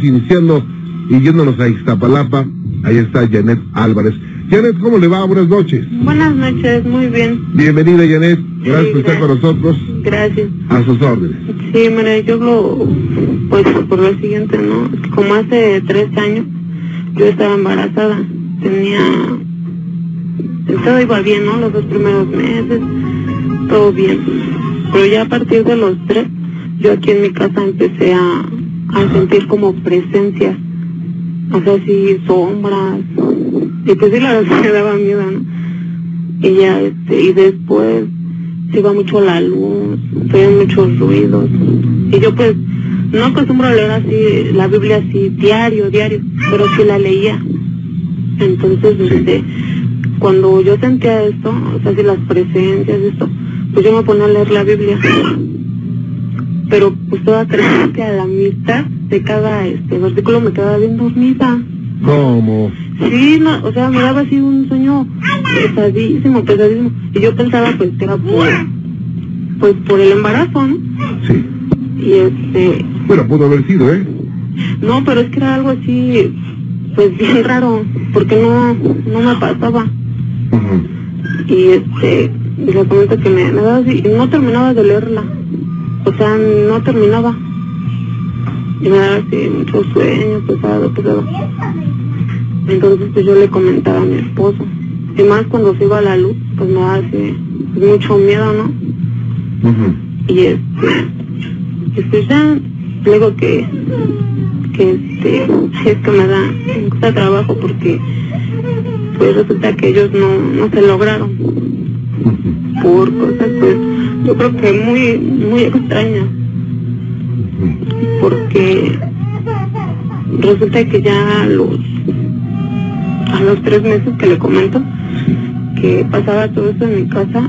iniciando y yéndonos a Iztapalapa. Ahí está Janet Álvarez. Janet, ¿cómo le va? Buenas noches. Buenas noches, muy bien. Bienvenida, Janet. Gracias por estar con nosotros. Gracias. A sus órdenes. Sí, mira, yo pues por lo siguiente, ¿no? Como hace 3 años, yo estaba embarazada. Todo iba bien, ¿no? Los 2 primeros meses, todo bien. Pero ya a partir de los 3, yo aquí en mi casa empecé a sentir como presencias. O sea, sí, sombras. Y pues sí, la verdad me daba miedo, ¿no? Y ya, y después se iba mucho la luz, se oían muchos ruidos. Y yo pues no acostumbro a leer así, la Biblia así, diario, pero sí la leía. Entonces, cuando yo sentía esto, o sea, si las presencias, esto, pues yo me ponía a leer la Biblia. Pero pues toda creyente a la mitad de cada versículo me quedaba bien dormida. ¿Cómo? Sí, no, o sea, me daba así un sueño pesadísimo. Y yo pensaba pues que era por el embarazo, ¿no? Sí. Y Bueno, pudo haber sido, ¿eh? No, pero es que era algo así, pues bien raro, porque no me pasaba. Y le comento que me daba así, y no terminaba de leerla. O sea, no terminaba. Y me daba así mucho sueño, pesado. Entonces pues yo le comentaba a mi esposo. Y más cuando se iba a la luz, pues me daba así mucho miedo, ¿no? Y pues ya le digo que es que me cuesta trabajo porque pues resulta que ellos no se lograron. Por cosas pues yo creo que muy extrañas, porque resulta que ya a los 3 meses que le comento que pasaba todo esto en mi casa,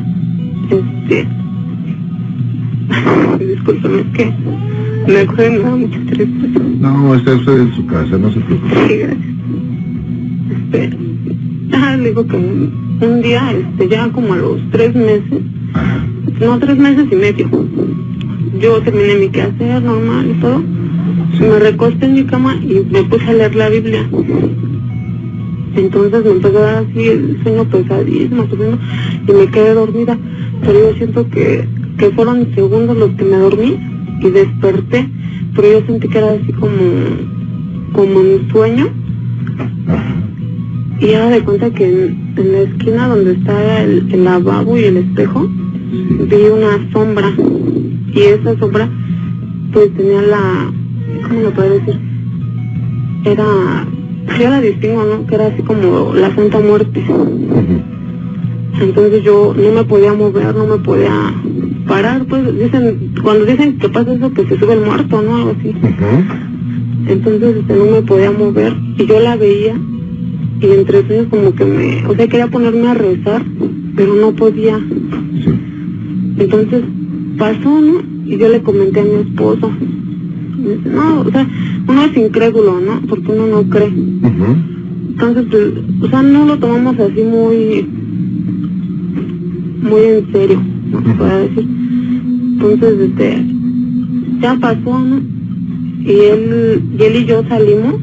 discúlpeme, es que me acuerdo y me da mucha tristeza. No, está usted en su casa, no se preocupe. Sí, gracias. Le digo que un día, ya como a los 3 meses, no, 3 meses y medio, yo terminé mi quehacer normal y todo, me recosté en mi cama y me puse a leer la Biblia. Entonces me empezó a dar así el sueño pesadísimo, y me quedé dormida, pero yo siento que fueron segundos los que me dormí y desperté, pero yo sentí que era así como en sueño. Y ya de cuenta que en la esquina donde está el lavabo y el espejo, vi una sombra, y esa sombra pues tenía ¿cómo lo puedo decir? Yo la distingo, ¿no? Que era así como la Santa Muerte. Entonces yo no me podía mover, no me podía parar, pues cuando dicen que pasa eso, que se sube el muerto, ¿no? Algo así. Entonces no me podía mover, y yo la veía, y entre sueños como que quería ponerme a rezar, pero no podía. Entonces pasó, ¿no? Y yo le comenté a mi esposo. Me dice, no, o sea, uno es incrédulo, ¿no? Porque uno no cree. Entonces, pues, o sea, no lo tomamos así muy en serio, ¿no? Se puede decir. Entonces, ya pasó, ¿no? Y él y yo salimos,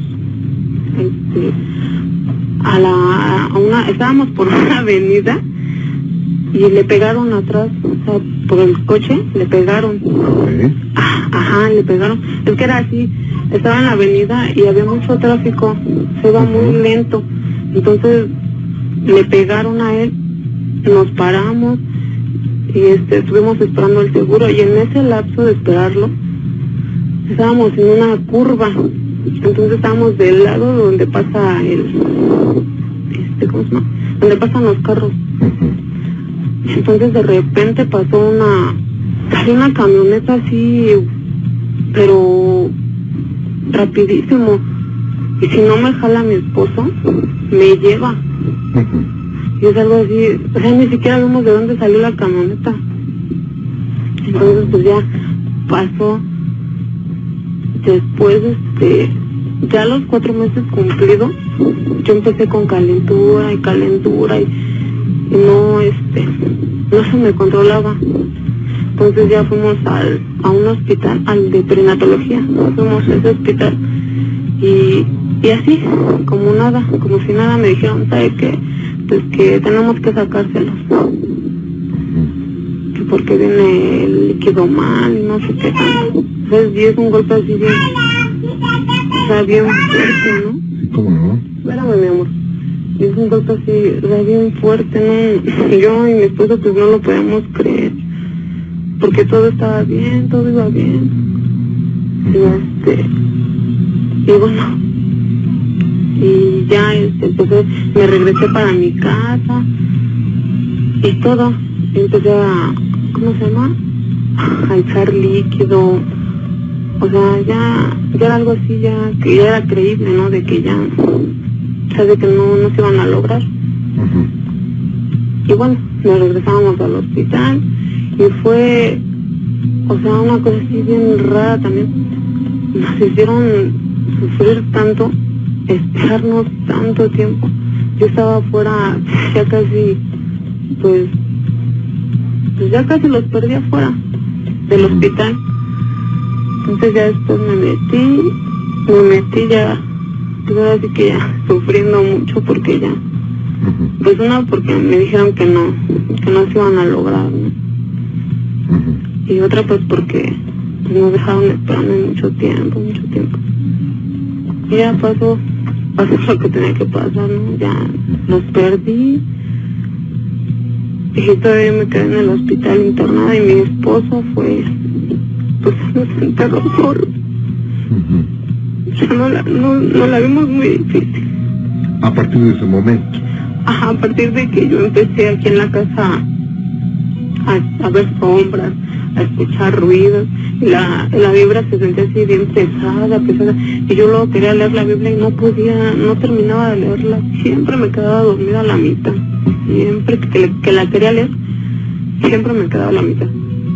estábamos por una avenida y le pegaron atrás, o sea, por el coche le pegaron. Le pegaron. Es que era así, estaba en la avenida y había mucho tráfico, se iba muy lento. Entonces le pegaron a él, nos paramos y estuvimos esperando el seguro, y en ese lapso de esperarlo estábamos en una curva. Entonces estábamos del lado donde pasa ¿cómo se llama? Donde pasan los carros. Entonces de repente pasó una camioneta así, pero rapidísimo. Y si no me jala mi esposo, me lleva. Y es algo así, o sea, ni siquiera vimos de dónde salió la camioneta. Entonces pues ya pasó. Después, ya los 4 meses cumplidos, yo empecé con calentura y no se me controlaba. Entonces ya fuimos a un hospital, al de perinatología, fuimos a ese hospital, Y así, como nada, como si nada, me dijeron, ¿sabe qué? Pues que tenemos que sacárselos. Que porque viene el líquido mal y no sé qué tanto. Entonces, y es un golpe así bien, o sea, bien fuerte, ¿no? Sí, ¿cómo no? Espérame, mi amor. Y es un golpe así, o sea, bien fuerte, ¿no? Yo y mi esposo pues no lo podíamos creer. Porque todo estaba bien, todo iba bien. Y bueno, y ya entonces me regresé para mi casa y todo. Y empecé a, ¿cómo se llama? A echar líquido. O sea, ya era algo así, ya que ya era creíble, ¿no? De que ya, o sea, de que no se iban a lograr. Y bueno, nos regresábamos al hospital y fue, o sea, una cosa así bien rara también. Nos hicieron sufrir tanto, esperarnos tanto tiempo. Yo estaba afuera, ya casi, pues ya casi los perdí afuera del hospital. Entonces ya después me metí ya, pues ahora sí que ya sufriendo mucho porque ya, pues una porque me dijeron que no se iban a lograr, ¿no? Y otra pues porque pues, nos dejaron esperando mucho tiempo. Y ya pasó lo que tenía que pasar, ¿no? Ya los perdí. Y todavía me quedé en el hospital internada y mi esposo fue, pues nos enterró solo. Ya no la vimos muy difícil. A partir de ese momento. Ajá, a partir de que yo empecé aquí en la casa a ver sombras, a escuchar ruidos, y la vibra se sentía así bien pesada, y yo luego quería leer la Biblia y no terminaba de leerla, siempre me quedaba dormida a la mitad, siempre que la quería leer, siempre me quedaba a la mitad.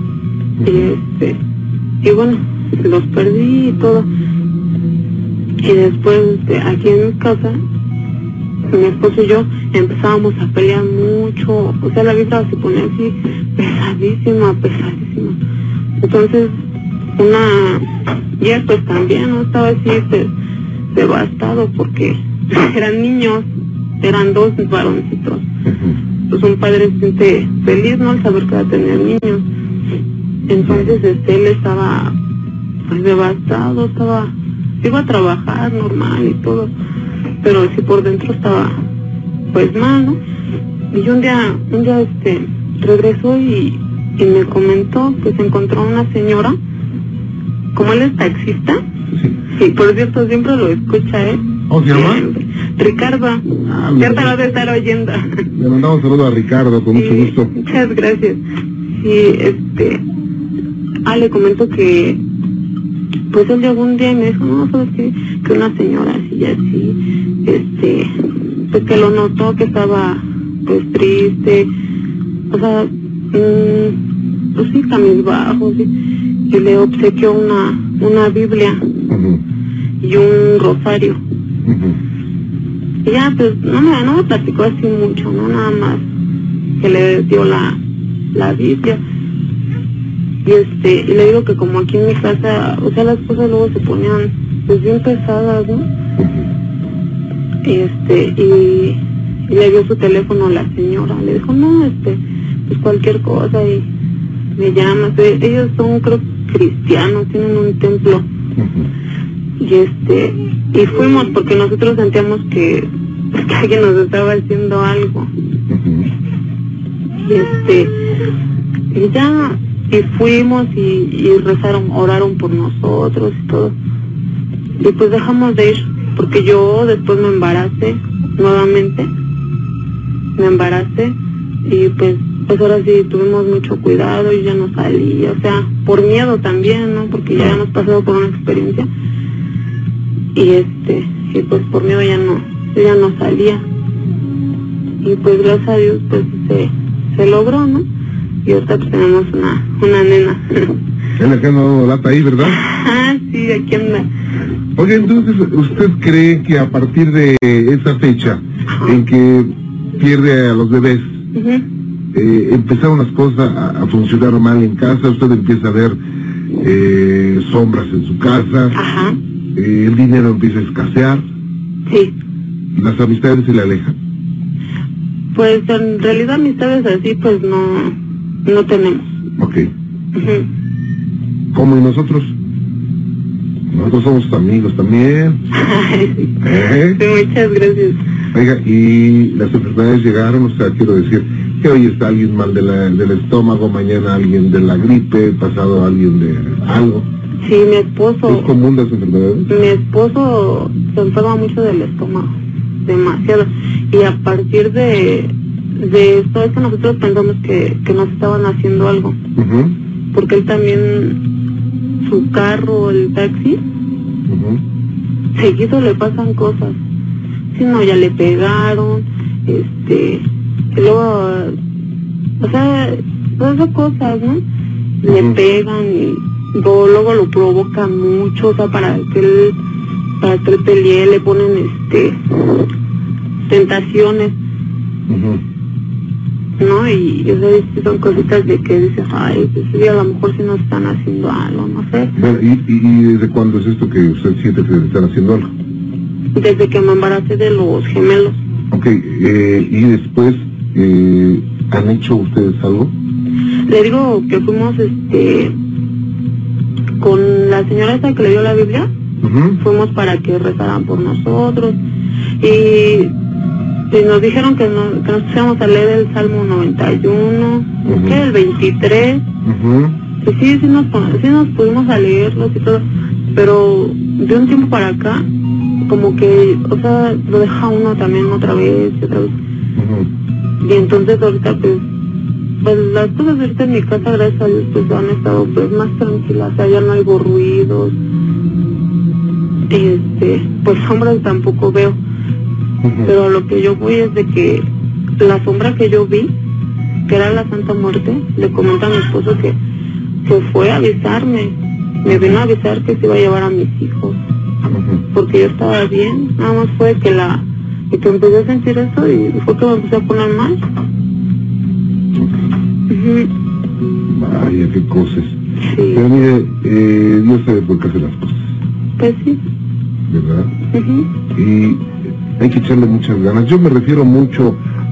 Y bueno, los perdí y todo. Y después, aquí en mi casa, mi esposo y yo empezábamos a pelear mucho, o sea, la vibra se ponía así pesadísima. Entonces, y él pues también, ¿no? Estaba así devastado porque eran niños, eran 2 varoncitos. Pues un padre se siente feliz, ¿no? Al saber que va a tener niños. Entonces, él estaba pues devastado, iba a trabajar normal y todo, pero sí por dentro estaba pues mal, ¿no? Y un día regresó y me comentó que se encontró una señora, como él es taxista, y por cierto siempre lo escucha, ¿Cómo se llama? Ricardo. Ya te lo de estar oyendo. Le mandamos un saludo a Ricardo, con mucho gusto. Muchas gracias. Y le comentó que pues él llegó un día y me dijo, no, ¿sabes qué? Que una señora así y así, pues que lo notó que estaba pues triste, o sea, pues sí, cabizbajo, sí, y le obsequió una Biblia y un rosario. Y ya pues no me platicó así mucho, no, nada más que le dio la Biblia. Y le digo que como aquí en mi casa, o sea, las cosas luego se ponían pues bien pesadas, ¿no? Y le dio su teléfono a la señora, le dijo, no, pues cualquier cosa, y me llamas. Ellos son, creo, cristianos, tienen un templo. Y fuimos porque nosotros sentíamos que alguien nos estaba haciendo algo. Y ya, y fuimos y rezaron, oraron por nosotros y todo. Y pues dejamos de ir, porque yo después me embaracé nuevamente. Y pues ahora sí tuvimos mucho cuidado y ya no salí, o sea, por miedo también, ¿no? Porque ya hemos pasado por una experiencia. Y pues por miedo ya no salía. Y pues gracias a Dios pues se logró, ¿no? Y ahorita pues tenemos una nena. Es la que anda dando lata ahí, ¿verdad? Ah, sí, aquí anda. Oye, entonces, ¿usted cree que a partir de esa fecha en que pierde a los bebés, empezaron las cosas a funcionar mal en casa? Usted empieza a ver sombras en su casa. Ajá. el dinero empieza a escasear. Sí. ¿Las amistades se le alejan? Pues en realidad amistades así pues no tenemos. Ok. Uh-huh. ¿Cómo y nosotros? Nosotros somos amigos también. Sí, muchas gracias. Oiga, ¿y las enfermedades llegaron? O sea, quiero decir, que hoy está alguien mal del estómago, mañana alguien de la gripe, pasado alguien de algo. Sí, mi esposo... ¿Es común las enfermedades? Mi esposo se enferma mucho del estómago, demasiado. Y a partir de esto es que nosotros pensamos que nos estaban haciendo algo. Uh-huh. Porque él también, su carro, el taxi, uh-huh, seguido le pasan cosas. Si no, ya le pegaron, y luego, o sea, todas esas cosas, ¿no? Le pegan y luego lo provocan mucho, o sea, para que él pelee, le ponen, tentaciones, ¿no? Y o sea, son cositas de que dices, ay, pues sí, a lo mejor sí nos están haciendo algo, no sé. Bueno, ¿y desde cuándo es esto que usted siente que le están haciendo algo? Desde que me embaracé de los gemelos. Ok, y después, ¿han hecho ustedes algo? Le digo que fuimos, con la señora esa que le dio la Biblia, fuimos para que rezaran por nosotros, y nos dijeron que nos pusiéramos a leer el Salmo 91, que el 23, y sí nos pudimos a leerlos y todo, pero de un tiempo para acá, como que, o sea, lo deja uno también otra vez y otra vez. Y entonces ahorita pues las cosas ahorita en mi casa, gracias a Dios, pues han estado pues más tranquilas, o sea, ya no hay ruidos, pues sombras tampoco veo, pero lo que yo voy es de que la sombra que yo vi, que era la Santa Muerte, le comenta a mi esposo que fue a avisarme, me vino a avisar que se iba a llevar a mis hijos, porque yo estaba bien, nada más fue que empecé a sentir eso y fue que me empecé a poner mal. Vaya, qué cosas. Sí. Pero mire, Dios sabe por qué hace las cosas. Pues sí. ¿Verdad? Y hay que echarle muchas ganas. Yo me refiero mucho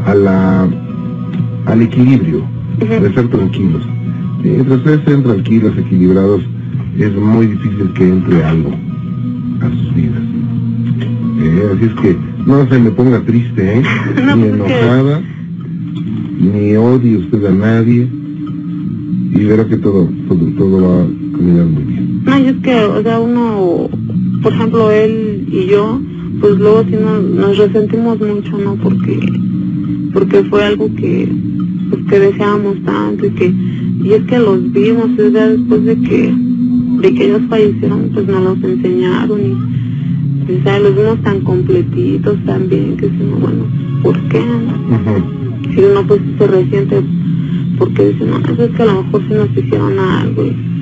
al equilibrio, de ser tranquilos. Mientras ustedes estén tranquilos, equilibrados, es muy difícil que entre algo a sus vidas. Así es que no se me ponga triste, No, ni enojada, ni odie usted a nadie, y verá que todo va a caminar muy bien. No, y es que, o sea, uno, por ejemplo, él y yo, pues luego sí nos resentimos mucho, ¿no? Porque fue algo que deseábamos tanto, y es que los vimos, o sea, después de que ellos fallecieron, pues nos los enseñaron, y o sea, los vimos tan completitos también, que decimos, bueno, ¿por qué? Si uno pues se resiente porque dice, no, pues es que a lo mejor sí nos hicieron algo,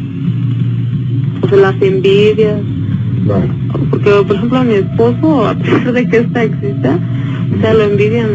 o sea, las envidias. Claro. Porque, por ejemplo, a mi esposo, a pesar de que esta exista, o sea, lo envidian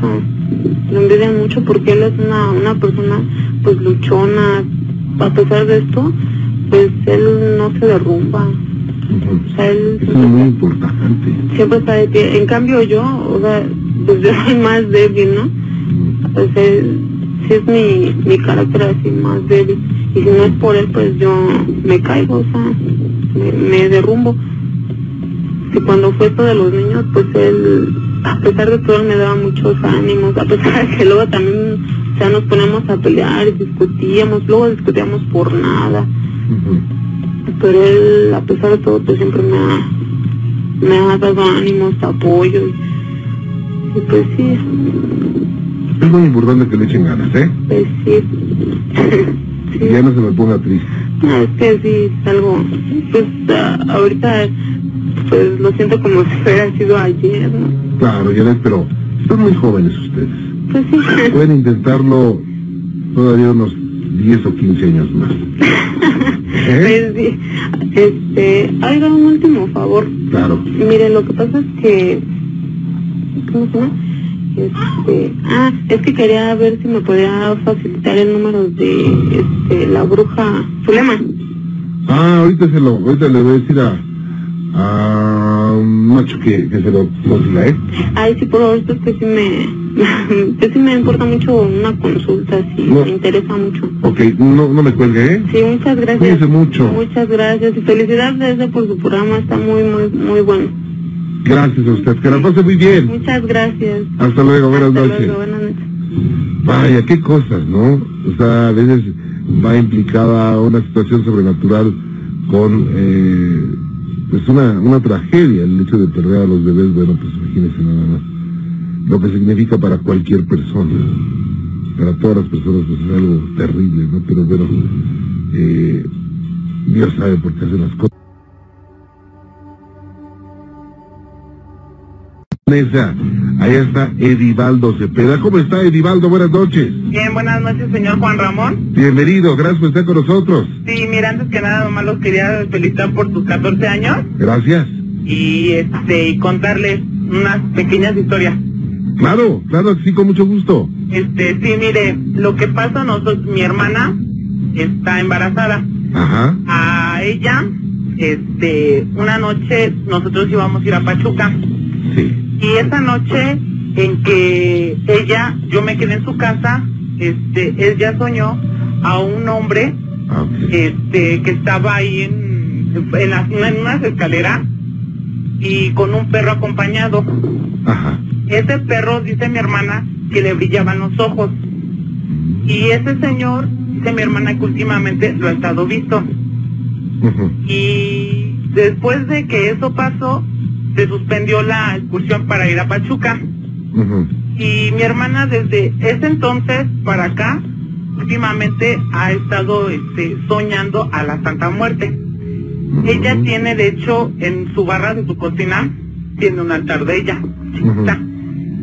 mucho porque él es una persona, pues, luchona. A pesar de esto, pues, él no se derrumba. O sea, él... Eso es muy importante. Siempre está de pie. En cambio yo, o sea, pues yo soy más débil, ¿no? O sea, sí es mi carácter así más débil. Y si no es por él, pues yo me caigo, o sea, me derrumbo. Y cuando fue esto de los niños, pues él, a pesar de todo, él me daba muchos ánimos, a pesar de que luego también, o sea, nos poníamos a pelear y luego discutíamos por nada. Pero él, a pesar de todo, pues siempre me ha dado ánimos, apoyo, y pues sí. Es muy importante que le echen ganas, Pues sí. Sí. Ya no se me ponga triste. No, es que sí, es algo, pues ahorita, pues lo siento como si hubiera sido ayer, ¿no? Claro, ya ves, pero son muy jóvenes ustedes. Pues sí. Pueden intentarlo todavía unos 10 o 15 años más. Pues sí. Haga un último favor. Claro. Mire, lo que pasa es que, ¿cómo se llama? Es que quería ver si me podía facilitar el número de la bruja Zulema. Ahorita le voy a decir Macho, que se lo consiga, ¿eh? Ay, sí, por favor, esto es que sí me importa mucho una consulta, sí, No. me interesa mucho. Ok, no me cuelgue, ¿eh? Sí, muchas gracias. Cuídese mucho. Muchas gracias y felicidades por su programa, está muy bueno. Gracias a usted, que la pase muy bien. Muchas gracias. Hasta luego, buenas Hasta noches. luego, buenas noches. Vaya, qué cosas, ¿no? O sea, a veces va implicada una situación sobrenatural con, pues una tragedia, el hecho de perder a los bebés. Bueno, pues imagínense nada más lo que significa para cualquier persona. Para todas las personas pues es algo terrible, ¿no? Pero bueno, Dios sabe por qué hacen las cosas. Ahí está Edivaldo Cepeda. ¿Cómo está, Edivaldo? Buenas noches. Bien, buenas noches, señor Juan Ramón. Bienvenido, gracias por estar con nosotros. Sí, mira, antes que nada, nomás los quería felicitar por tus 14 años Gracias. y contarles unas pequeñas historias. Claro, sí, con mucho gusto. Sí, mire, lo que pasa, mi hermana está embarazada. Ajá. A ella, una noche nosotros íbamos a ir a Pachuca. Sí. Y esa noche en que yo me quedé en su casa, ella soñó a un hombre, Okay. que estaba ahí en unas escaleras y con un perro acompañado. Ajá. Ese perro, dice mi hermana, que le brillaban los ojos. Y ese señor, dice mi hermana, que últimamente lo ha estado visto. Uh-huh. Y después de que eso pasó, se suspendió la excursión para ir a Pachuca. Uh-huh. Y mi hermana desde ese entonces para acá, últimamente ha estado soñando a la Santa Muerte. Uh-huh. Ella tiene, de hecho, en su barra de su cocina, tiene un altar de ella, chiquita. Uh-huh.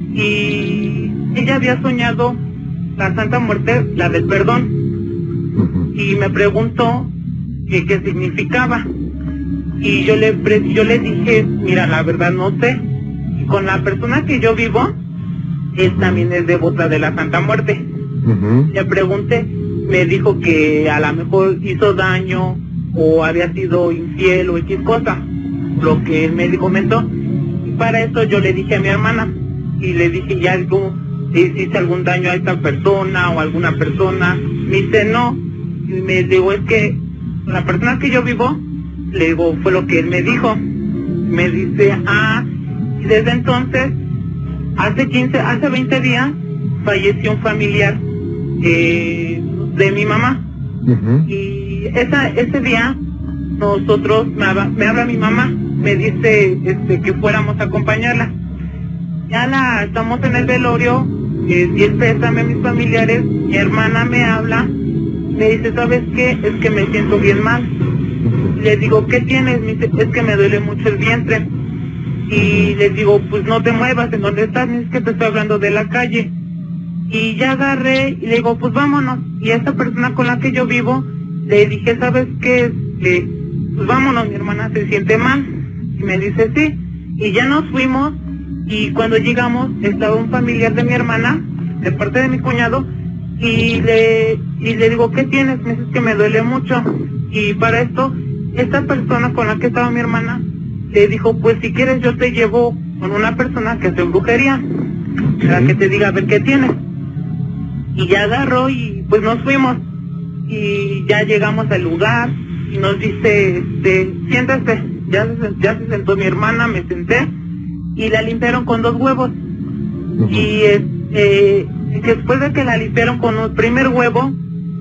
Y ella había soñado la Santa Muerte, la del perdón. Uh-huh. Y me preguntó qué significaba. Y yo le dije, mira, la verdad no sé. Y con la persona que yo vivo, él también es devota de la Santa Muerte. Uh-huh. Le pregunté, me dijo que a lo mejor hizo daño o había sido infiel o X cosa, lo que él me comentó. Y para eso yo le dije a mi hermana, y le dije, ya tú hiciste algún daño a esta persona o a alguna persona. Me dice, no. Y me digo, es que la persona que yo vivo, le digo, fue lo que él me dijo. Me dice, y desde entonces, hace 20 días, falleció un familiar de mi mamá. Uh-huh. Y ese día, me habla mi mamá, me dice que fuéramos a acompañarla. Ya estamos en el velorio, y el pésame a mis familiares, mi hermana me habla, me dice, ¿sabes qué? Es que me siento bien mal. Le digo, ¿qué tienes? Me dice, es que me duele mucho el vientre. Y le digo, pues no te muevas, ¿en dónde estás? Es que te estoy hablando de la calle. Y ya agarré y le digo, pues vámonos. Y a esta persona con la que yo vivo, le dije, ¿sabes qué? Pues vámonos, mi hermana se siente mal. Y me dice, sí. Y ya nos fuimos, y cuando llegamos, estaba un familiar de mi hermana, de parte de mi cuñado, y le digo, ¿qué tienes? Me dice, que me duele mucho. Y para esto, esta persona con la que estaba mi hermana, le dijo, pues si quieres yo te llevo con una persona que hace brujería, para que te diga a ver qué tienes. Y ya agarró y pues nos fuimos. Y ya llegamos al lugar y nos dice, siéntate. Ya se sentó mi hermana, me senté y la limpiaron con 2 huevos. Uh-huh. Y después de que la limpiaron con un primer huevo,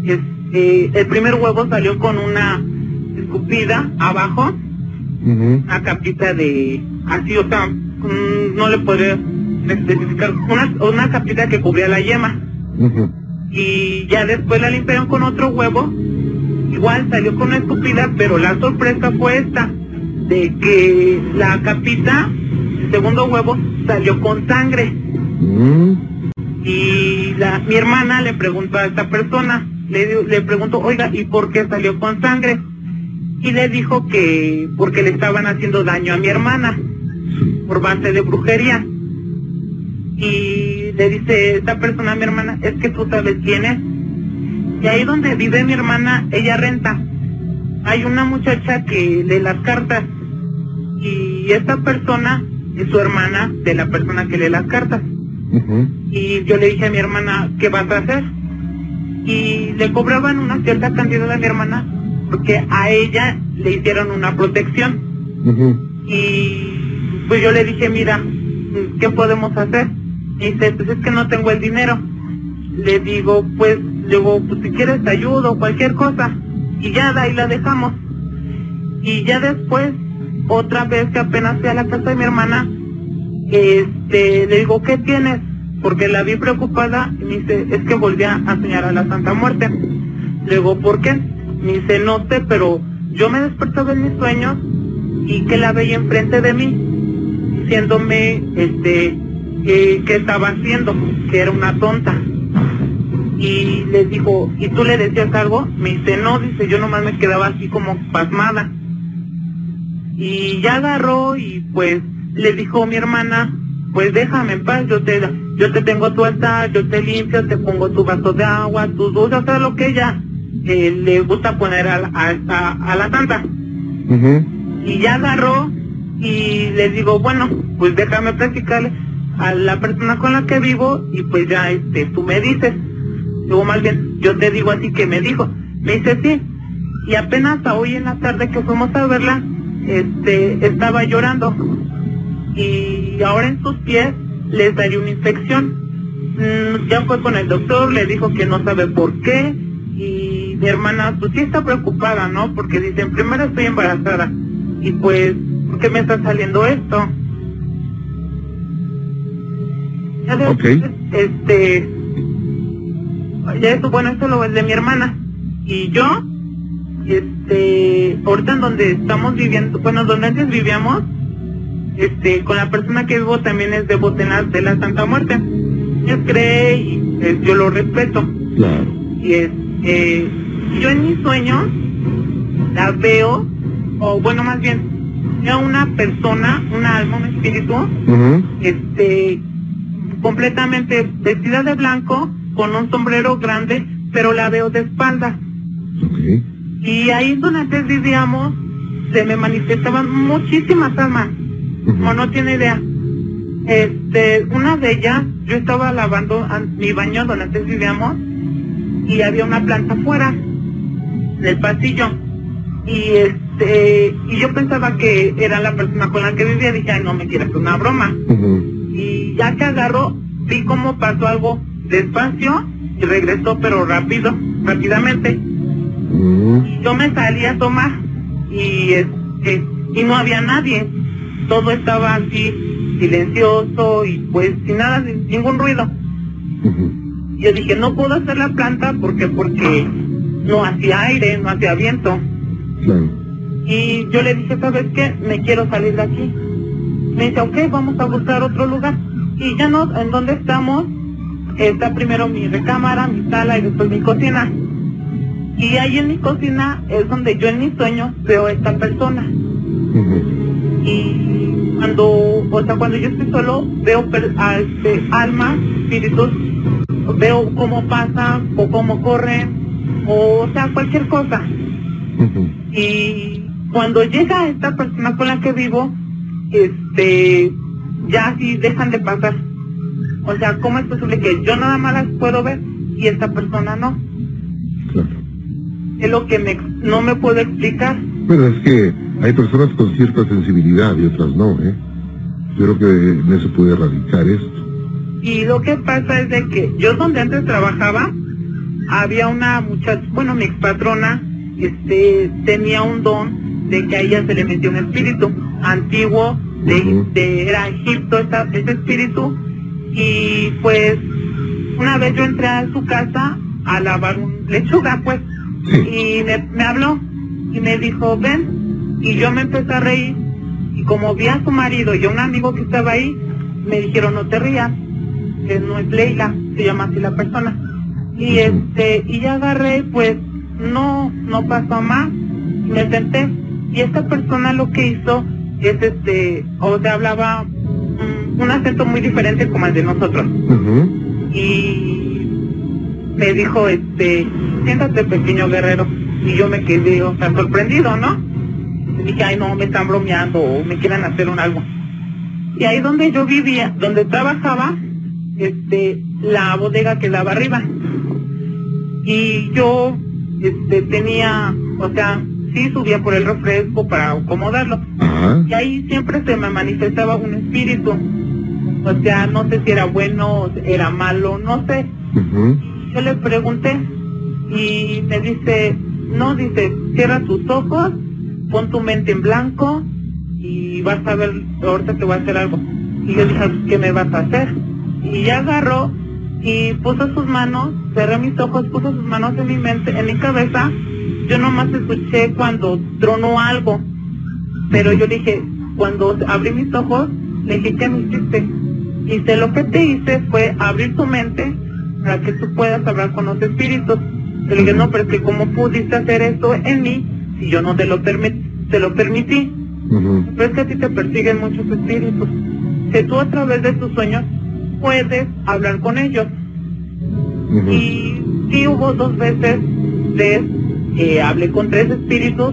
el primer huevo salió con una escupida abajo, uh-huh, una capita de, así, o sea, no le podría especificar, una capita que cubría la yema. Uh-huh. Y ya después la limpiaron con otro huevo, igual salió con una escupida, pero la sorpresa fue esta, de que la capita, el segundo huevo, salió con sangre. Uh-huh. Y mi hermana le preguntó a esta persona, le preguntó, oiga, ¿y por qué salió con sangre? Y le dijo que porque le estaban haciendo daño a mi hermana, por base de brujería. Y le dice esta persona a mi hermana, es que tú sabes quién es. Y ahí donde vive mi hermana, ella renta. Hay una muchacha que lee las cartas. y esta persona es su hermana de la persona que lee las cartas. Y yo le dije a mi hermana, ¿qué vas a hacer? Y le cobraban una cierta cantidad a mi hermana porque a ella le hicieron una protección. Y pues yo le dije, mira, ¿qué podemos hacer? Y dice, pues es que no tengo el dinero. Le digo, pues si quieres te ayudo o cualquier cosa. Y ya de ahí la dejamos. Y ya después, otra vez que apenas fui a la casa de mi hermana, le digo, ¿qué tienes? Porque la vi preocupada y me dice, es que volví a soñar a la Santa Muerte. Le digo, ¿por qué? Me dice, no sé, pero yo me despertaba en mis sueños y que la veía enfrente de mí, diciéndome, que estaba haciendo, que era una tonta. Y les dijo, ¿y tú le decías algo? Me dice, no, dice, yo nomás me quedaba así como pasmada. Y ya agarró y pues le dijo mi hermana, pues déjame en paz, yo te tengo tu altar, yo te limpio, te pongo tu vaso de agua, tus dulces, o sea, lo que ella le gusta poner a la santa. Y ya agarró y le digo, bueno, pues déjame platicarle a la persona con la que vivo y pues ya tú me dices. Luego más bien yo te digo así que me dijo. Me dice sí. Y apenas a hoy en la tarde que fuimos a verla, estaba llorando. Y ahora en sus pies le salió una infección. Ya fue con el doctor, le dijo que no sabe por qué. Y mi hermana pues sí está preocupada, ¿no? Porque dice, en primera estoy embarazada. Y pues, ¿por qué me está saliendo esto? Ya después, ya eso, bueno, esto lo es de mi hermana. Y yo, ahorita en donde estamos viviendo, bueno, donde antes vivíamos, con la persona que vivo también es devota de la Santa Muerte. Yo cree y yo lo respeto. Claro. Y yo en mis sueños la veo, o bueno, más bien, veo una persona, una alma, un espíritu, completamente vestida de blanco, con un sombrero grande, pero la veo de espaldas. Y ahí donde antes vivíamos, se me manifestaban muchísimas almas, como no tiene idea. Una de ellas, yo estaba lavando mi baño donde antes vivíamos, y había una planta afuera del pasillo. Y yo pensaba que era la persona con la que vivía, dije, ay, no me quieras hacer una broma. Y ya que agarró, vi cómo pasó algo despacio y regresó, pero rápidamente. Y yo me salí a tomar y no había nadie. Todo estaba así, silencioso y pues sin nada, sin ningún ruido. Yo dije, no puedo hacer la planta porque no hacía aire, no hacía viento. Claro. Y yo le dije, ¿sabes qué? Me quiero salir de aquí. Me dice, ok, vamos a buscar otro lugar. Y ya no, en donde estamos, está primero mi recámara, mi sala y después mi cocina. Y ahí en mi cocina es donde yo en mis sueños veo a esta persona. Y cuando yo estoy solo, veo almas, espíritus, veo cómo pasa o cómo corre, o sea, cualquier cosa. Y cuando llega esta persona con la que vivo, ya así dejan de pasar. O sea, ¿cómo es posible que yo nada más las puedo ver y esta persona no? Claro. Es lo que no me puedo explicar. Bueno, es que hay personas con cierta sensibilidad y otras no, ¿eh? Yo creo que en eso puede radicar esto. Y lo que pasa es de que yo donde antes trabajaba, había una muchacha, bueno, mi expatrona, tenía un don de que a ella se le metió un espíritu antiguo, era Egipto ese espíritu, y pues una vez yo entré a su casa a lavar lechuga, pues, y me habló y me dijo, ven, y yo me empecé a reír, y como vi a su marido y a un amigo que estaba ahí, me dijeron, no te rías, que no es Leila, se llama así la persona. Y y ya agarré, pues no pasó más, me senté, y esta persona lo que hizo es o sea, hablaba un acento muy diferente como el de nosotros. Y me dijo, siéntate, pequeño guerrero, y yo me quedé, o sea, sorprendido, ¿no? dije, ay no, me están bromeando o me quieren hacer un algo. Y ahí donde yo vivía, donde trabajaba, la bodega quedaba arriba. Y yo tenía, o sea, sí subía por el refresco para acomodarlo. Y ahí siempre se me manifestaba un espíritu. O sea, no sé si era bueno o era malo, no sé. Yo le pregunté y me dice, no, dice, cierra tus ojos, pon tu mente en blanco y vas a ver, ahorita te voy a hacer algo. Y yo dije, ¿qué me vas a hacer? Y ya agarró y puso sus manos, cerré mis ojos, puso sus manos en mi mente, en mi cabeza. Yo nomás escuché cuando tronó algo, pero yo dije, cuando abrí mis ojos, le dije, ¿qué me hiciste? Y sé lo que te hice fue abrir tu mente para que tú puedas hablar con los espíritus. Le dije, no, pero es que ¿cómo pudiste hacer esto en mí si yo no te lo permití? Pero es que a ti te persiguen muchos espíritus, que tú a través de tus sueños puedes hablar con ellos. Y sí hubo 2 veces hablé con 3 espíritus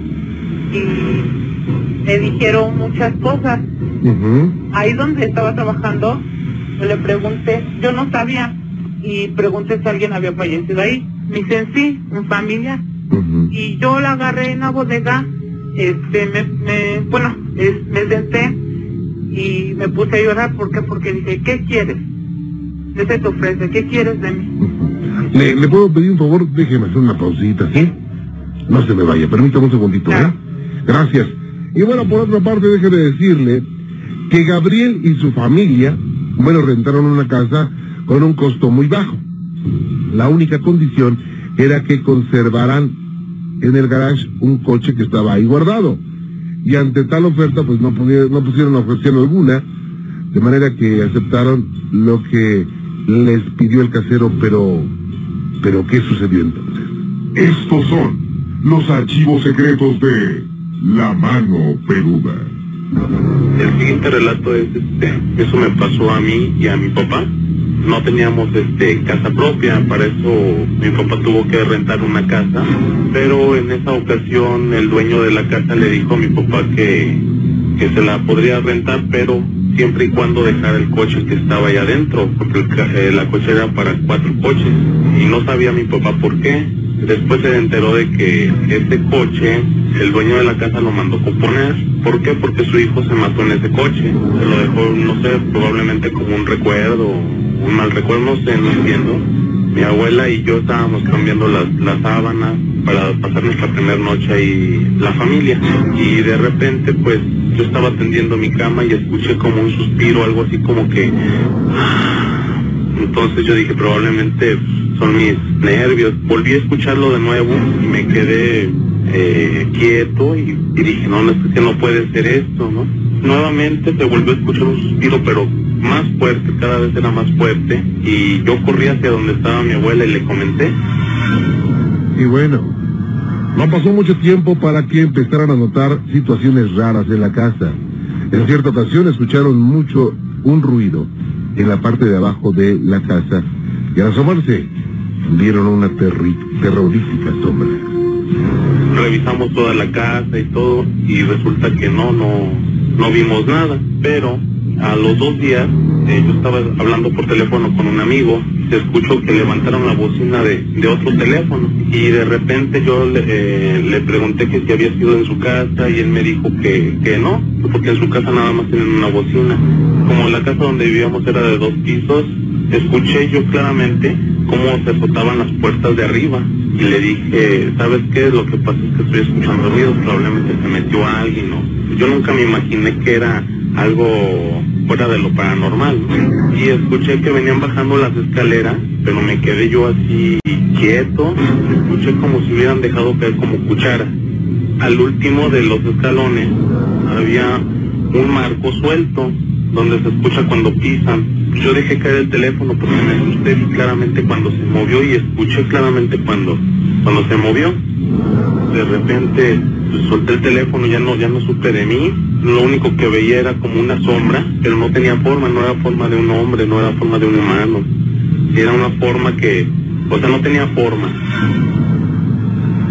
y me dijeron muchas cosas. Ahí donde estaba trabajando, yo le pregunté, yo no sabía, y pregunté si alguien había fallecido ahí. Me dicen, sí, un familiar. Y yo la agarré en la bodega, me senté y me puse a llorar. ¿Por qué? Porque dije, ¿qué quieres? ¿Qué se te ofrece? ¿Qué quieres de mí? ¿Le puedo pedir un favor? Déjeme hacer una pausita, ¿sí? No se me vaya, permítame un segundito, claro. Gracias. Y bueno, por otra parte, déjeme decirle que Gabriel y su familia, rentaron una casa con un costo muy bajo. La única condición era que conservaran en el garage un coche que estaba ahí guardado. Y ante tal oferta, pues no pusieron objeción alguna, de manera que aceptaron lo que les pidió el casero, pero ¿qué sucedió entonces? Estos son los archivos secretos de La Mano Peluda. El siguiente relato es eso me pasó a mí y a mi papá. No teníamos casa propia, para eso mi papá tuvo que rentar una casa, pero en esa ocasión el dueño de la casa le dijo a mi papá que se la podría rentar, pero siempre y cuando dejara el coche que estaba ahí adentro, porque la coche era para 4 coches, y no sabía mi papá por qué. Después se enteró de que este coche, el dueño de la casa lo mandó componer. ¿Por qué? Porque su hijo se mató en ese coche. Se lo dejó, no sé, probablemente como un recuerdo, un mal recuerdo, no sé, no entiendo. Mi abuela y yo estábamos cambiando las sábanas para pasar nuestra primera noche ahí, la familia. Y de repente, pues, yo estaba tendiendo mi cama y escuché como un suspiro, algo así como que... Entonces yo dije, probablemente son mis nervios. Volví a escucharlo de nuevo y me quedé quieto y dije, no, es que no puede ser esto, ¿no? Nuevamente se volvió a escuchar un suspiro, pero más fuerte, cada vez era más fuerte, y yo corrí hacia donde estaba mi abuela y le comenté. Y bueno, no pasó mucho tiempo para que empezaran a notar situaciones raras en la casa. En cierta ocasión escucharon mucho un ruido en la parte de abajo de la casa, y al asomarse vieron una terrorífica sombra. Revisamos toda la casa y todo, y resulta que no vimos nada, pero a los 2 días yo estaba hablando por teléfono con un amigo, se escuchó que levantaron la bocina de otro teléfono, y de repente yo le pregunté que si había sido en su casa, y él me dijo que no, porque en su casa nada más tienen una bocina. Como la casa donde vivíamos era de 2 pisos, escuché yo claramente cómo se azotaban las puertas de arriba, y le dije, ¿sabes qué? Lo que pasa es que estoy escuchando ruidos, probablemente se metió alguien, ¿no? Yo nunca me imaginé que era algo fuera de lo paranormal, ¿no? Y escuché que venían bajando las escaleras, pero me quedé yo así quieto, escuché como si hubieran dejado caer como cuchara. Al último de los escalones había un marco suelto, donde se escucha cuando pisan. Yo dejé caer el teléfono porque me asusté, vi claramente cuando se movió y escuché claramente cuando se movió. De repente pues, solté el teléfono, ya no supe de mí. Lo único que veía era como una sombra, pero no tenía forma, no era forma de un hombre, no era forma de un humano. Era una forma que, o sea, no tenía forma.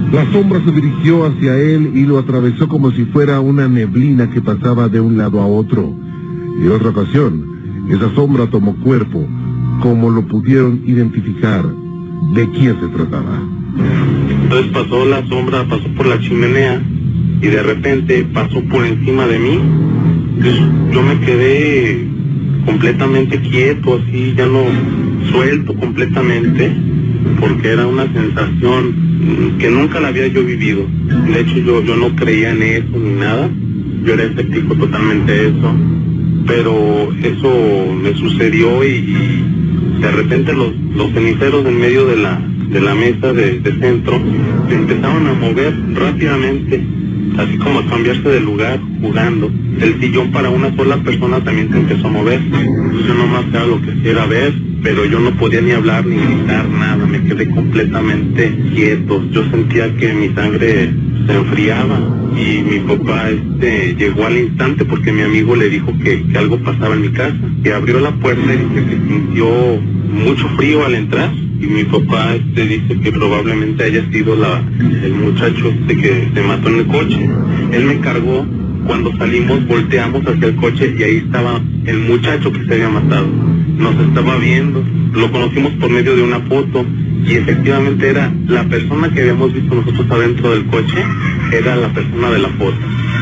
La sombra se dirigió hacia él y lo atravesó como si fuera una neblina que pasaba de un lado a otro. Y en otra ocasión, esa sombra tomó cuerpo, como lo pudieron identificar. ¿De quién se trataba? Entonces pasó la sombra, pasó por la chimenea y de repente pasó por encima de mí. Entonces yo me quedé completamente quieto, así, ya no suelto completamente, porque era una sensación que nunca la había yo vivido. De hecho yo no creía en eso ni nada, yo era escéptico totalmente de eso, pero eso me sucedió y de repente los ceniceros en medio de la mesa de centro se empezaron a mover rápidamente, así como a cambiarse de lugar jugando. El sillón para una sola persona también se empezó a mover. Entonces yo nomás era lo que quisiera ver, pero yo no podía ni hablar ni gritar nada, me quedé completamente quieto. Yo sentía que mi sangre se enfriaba y mi papá llegó al instante porque mi amigo le dijo que algo pasaba en mi casa, que abrió la puerta y dice que sintió mucho frío al entrar. Y mi papá dice que probablemente haya sido el muchacho que se mató en el coche. Él me cargó, cuando salimos volteamos hacia el coche y ahí estaba el muchacho que se había matado. Nos estaba viendo, lo conocimos por medio de una foto y efectivamente era la persona que habíamos visto nosotros adentro del coche, era la persona de la foto.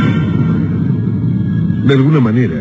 De alguna manera,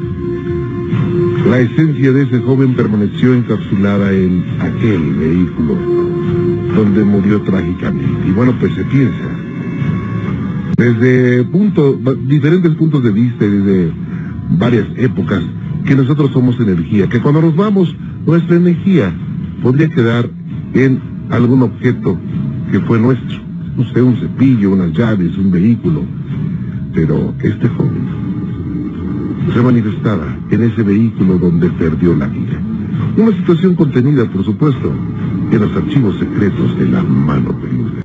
la esencia de ese joven permaneció encapsulada en aquel vehículo donde murió trágicamente. Y bueno, pues se piensa, desde diferentes puntos de vista y desde varias épocas, que nosotros somos energía, que cuando nos vamos, nuestra energía podría quedar en algún objeto que fue nuestro, no sé, un cepillo, unas llaves, un vehículo, pero este joven se manifestaba en ese vehículo donde perdió la vida. Una situación contenida, por supuesto, en los archivos secretos de La Mano Peluda.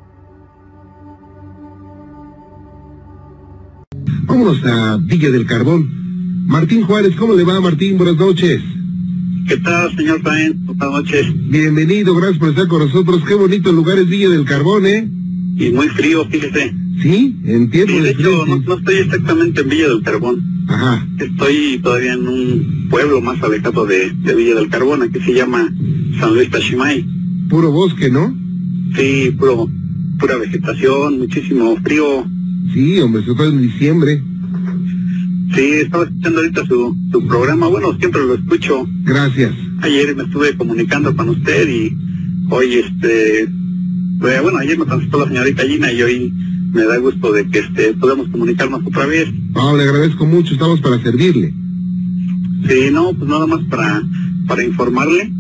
Vámonos a Villa del Carbón. Martín Juárez, ¿cómo le va, Martín? Buenas noches. ¿Qué tal, señor Paen? Buenas noches. Bienvenido, gracias por estar con nosotros. Qué bonito lugar es Villa del Carbón, ¿eh? Y muy frío, fíjese. Sí, entiendo. Sí, de hecho, no estoy exactamente en Villa del Carbón. Ajá. Estoy todavía en un pueblo más alejado de Villa del Carbón, aquí se llama San Luis Taximay. Puro bosque, ¿no? Sí, pura vegetación, muchísimo frío. Sí, hombre, se fue en diciembre. Sí, estaba escuchando ahorita su programa, bueno, siempre lo escucho. Gracias. Ayer me estuve comunicando con usted y hoy, bueno, ayer me contestó la señorita Gina y hoy me da gusto de que podamos comunicarnos otra vez. No, le agradezco mucho, estamos para servirle. Sí, no, pues nada más para informarle.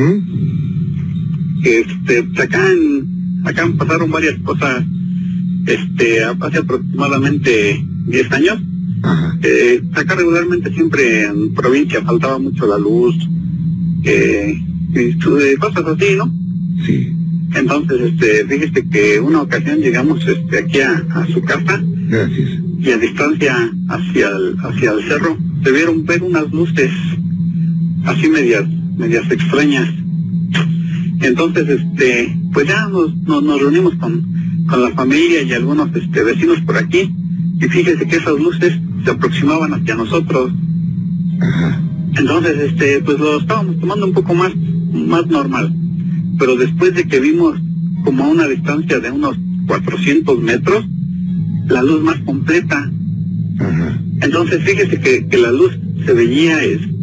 Que acá pasaron varias cosas, hace aproximadamente 10 años. Ajá. Acá regularmente siempre en provincia faltaba mucho la luz, cosas así, ¿no? Sí. Entonces, fíjese que una ocasión llegamos aquí a su casa. Gracias. Y a distancia hacia el cerro se vieron ver unas luces así medias extrañas. Entonces, pues ya nos reunimos con la familia y algunos vecinos por aquí y fíjese que esas luces se aproximaban hacia nosotros. Ajá. Entonces, pues lo estábamos tomando un poco más normal. Pero después de que vimos como a una distancia de unos 400 metros, la luz más completa. Ajá. Entonces fíjese que la luz se veía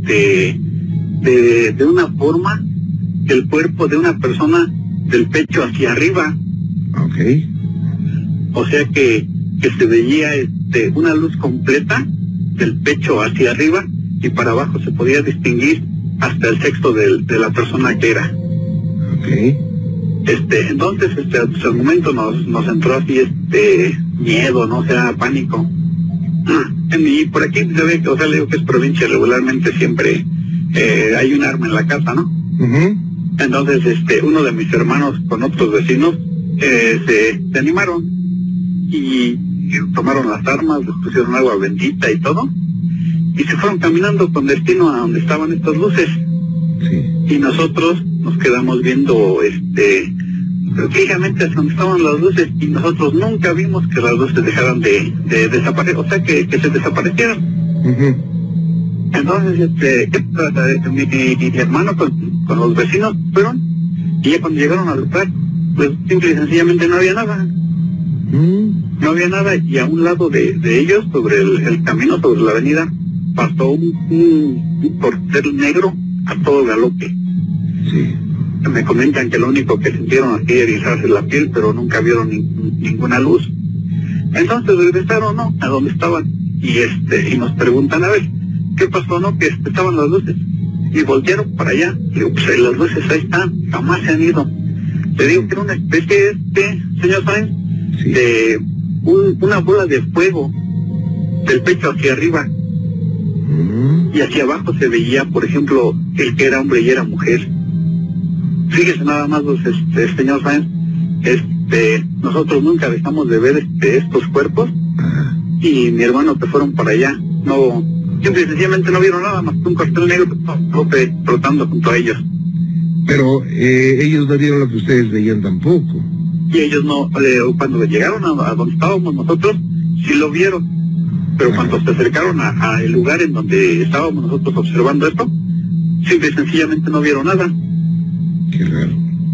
de una forma, el cuerpo de una persona del pecho hacia arriba. Okay. O sea que se veía una luz completa del pecho hacia arriba y para abajo se podía distinguir hasta el sexo de la persona que era. Okay. Entonces, hasta el momento nos entró así miedo, ¿no? O sea, pánico. Y por aquí se ve, o sea, le digo que es provincia, regularmente siempre hay un arma en la casa, ¿no? Entonces, uno de mis hermanos con otros vecinos se animaron y tomaron las armas, les pusieron agua bendita y todo, y se fueron caminando con destino a donde estaban estas luces. Sí. Y nosotros nos quedamos viendo fijamente donde estaban las luces y nosotros nunca vimos que las luces dejaran de desaparecer, o sea que se desaparecieron. Entonces mi hermano con los vecinos fueron y ya cuando llegaron al lugar, pues simple y sencillamente no había nada. No había nada, y a un lado de ellos, sobre el camino, sobre la avenida, pasó un portel negro a todo galope. Sí. Me comentan que lo único que sintieron así erizarse la piel, pero nunca vieron ninguna luz. Entonces regresaron, ¿no?, a donde estaban, y nos preguntan, a ver, ¿qué pasó, no? Que estaban las luces, y voltearon para allá. Y digo, pues las luces ahí están, jamás se han ido. Le digo que era una especie, señor Sáenz, sí, de una bola de fuego del pecho hacia arriba, y hacia abajo se veía, por ejemplo, el que era hombre y era mujer. Fíjese nada más, señor Sáenz, nosotros nunca dejamos de ver estos cuerpos, y mi hermano que fueron para allá, no, simple y sencillamente no vieron nada más que un cartel negro flotando junto a ellos. Pero ellos no vieron lo que ustedes veían tampoco. Y ellos no, cuando llegaron a donde estábamos nosotros, sí lo vieron, pero cuando se acercaron al lugar en donde estábamos nosotros observando esto, simple y sencillamente no vieron nada. Qué raro.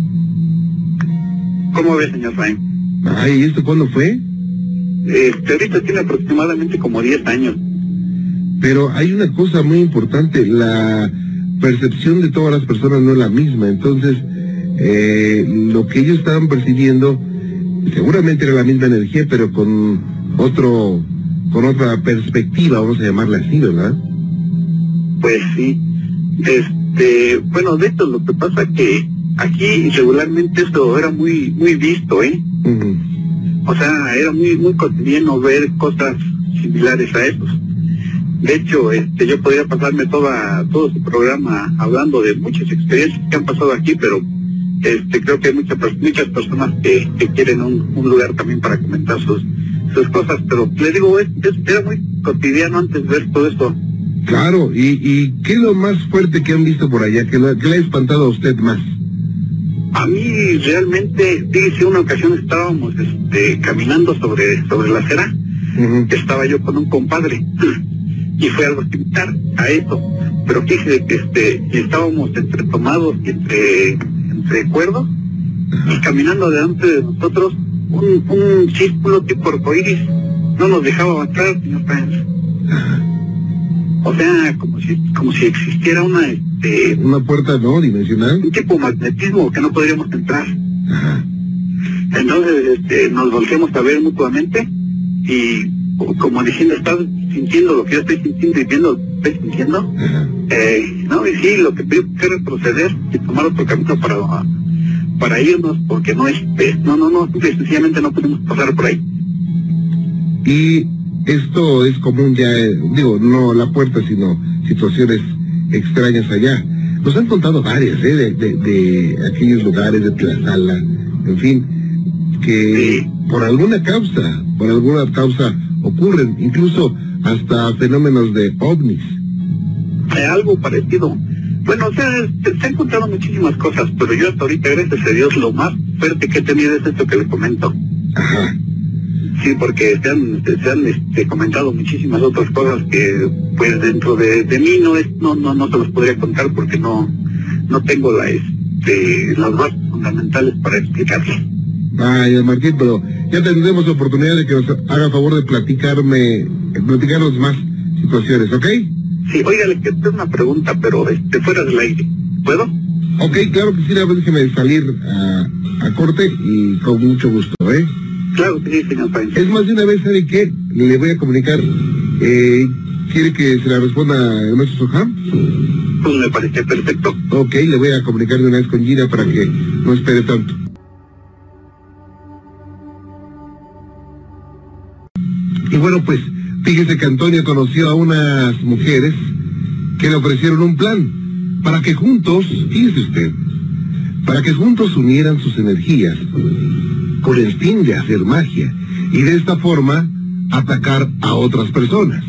¿Cómo ve, señor Sáenz? Ay, ¿y esto cuándo fue? Ahorita tiene aproximadamente como 10 años. Pero hay una cosa muy importante, la percepción de todas las personas no es la misma, entonces lo que ellos estaban percibiendo seguramente era la misma energía, pero con otra perspectiva, vamos a llamarla así, ¿verdad? Pues sí. Bueno, de hecho lo que pasa que aquí regularmente esto era muy visto, O sea, era muy cotidiano ver cosas similares a esos. De hecho, yo podría pasarme todo su programa hablando de muchas experiencias que han pasado aquí, pero creo que hay muchas personas que quieren un lugar también para comentar sus cosas, pero les digo, era muy cotidiano antes ver todo esto. Claro, ¿y qué es lo más fuerte que han visto por allá? ¿Qué le ha espantado a usted más? A mí realmente, fíjese, una ocasión estábamos caminando sobre la acera, estaba yo con un compadre, y fue algo similar a eso, pero fíjese que estábamos entre tomados y entre cuerdos, y caminando delante de nosotros, un círculo tipo arcoíris no nos dejaba avanzar, señor Sáenz. O sea, como si existiera una puerta no dimensional, un tipo de magnetismo que no podríamos entrar. Entonces nos volteamos a ver mutuamente y como diciendo, ¿estás sintiendo lo que yo estoy sintiendo y viendo lo que estoy sintiendo? No, y sí, lo que tengo que retroceder y tomar otro camino para irnos, porque no, sencillamente no podemos pasar por ahí. Y esto es común ya, no la puerta, sino situaciones extrañas allá. Nos han contado varias, de aquellos lugares de Tlaxcala, en fin, que sí, por alguna causa ocurren, incluso hasta fenómenos de ovnis. Algo parecido. Bueno, o sea, se han encontrado muchísimas cosas, pero yo hasta ahorita, gracias a Dios, lo más fuerte que he tenido es esto que les comento. Ajá. Sí, porque se han comentado muchísimas otras cosas que, pues, dentro de mí no se los podría contar porque no tengo las bases fundamentales para explicarlo. Ay, Martín, pero ya tendremos oportunidad de que nos haga favor de platicarnos más situaciones, ¿ok? Sí, óigale, que tengo una pregunta, pero fuera del aire. ¿Puedo? Ok, claro que sí, déjeme salir a corte y con mucho gusto, Claro que sí, señor Sáenz. Es más de una vez, ¿sabe qué? Le voy a comunicar. ¿Quiere que se la responda el maestro Soham? Pues me parece perfecto. Ok, le voy a comunicar de una vez con Gina para que no espere tanto. Y bueno, pues, fíjese que Antonio conoció a unas mujeres que le ofrecieron un plan para que juntos, fíjese usted, para que juntos unieran sus energías con el fin de hacer magia y de esta forma atacar a otras personas.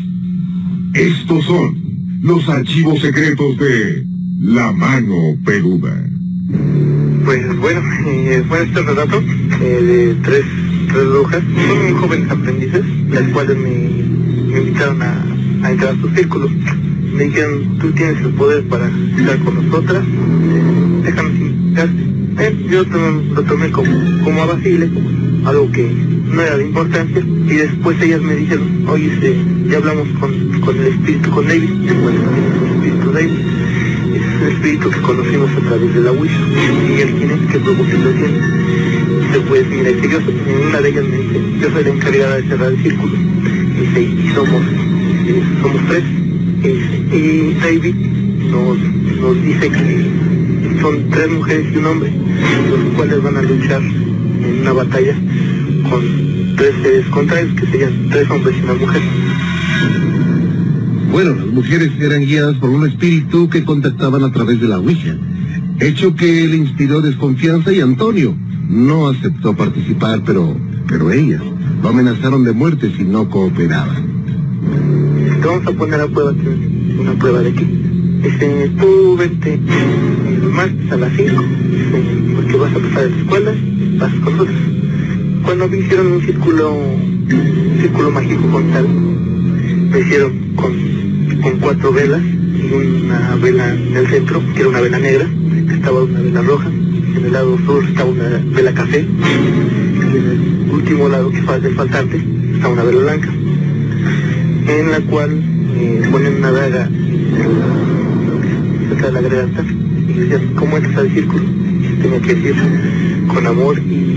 Estos son los archivos secretos de La Mano Peluda. Pues bueno, fue este relato de tres brujas. Son jóvenes aprendices, las cuales me invitaron a entrar a su círculo. Me dijeron, tú tienes el poder para estar con nosotras, déjanos invitarte. Yo lo tomé como a vacile, como algo que no era de importancia, y después ellas me dijeron, oye, ya hablamos con el espíritu, con David, bueno, el espíritu David, es un espíritu que conocimos a través de la Ouija, y él tiene que propósito tiene. Pues mira, una de ellas me dice, yo soy la encargada de cerrar el círculo, y somos tres, y David nos dice que son 3 mujeres y un hombre, los cuales van a luchar en una batalla con 3 seres contrarios, que serían 3 hombres y una mujer. Bueno, las mujeres eran guiadas por un espíritu que contactaban a través de la Ouija, hecho que le inspiró desconfianza, y Antonio no aceptó participar, pero ellas lo amenazaron de muerte si no cooperaba. Te vamos a poner a prueba, una prueba de aquí. Tú vente el martes a las 5, porque vas a pasar a la escuela, pasas con nosotros. Cuando me hicieron un círculo mágico con sal, me hicieron con 4 velas y una vela en el centro, que era una vela negra, estaba una vela roja, en el lado sur estaba una vela café, y en el último lado que faltante estaba una vela blanca, en la cual ponen una daga cerca de la garganta y decían, ¿cómo entras al círculo? Y tenía que decir con amor,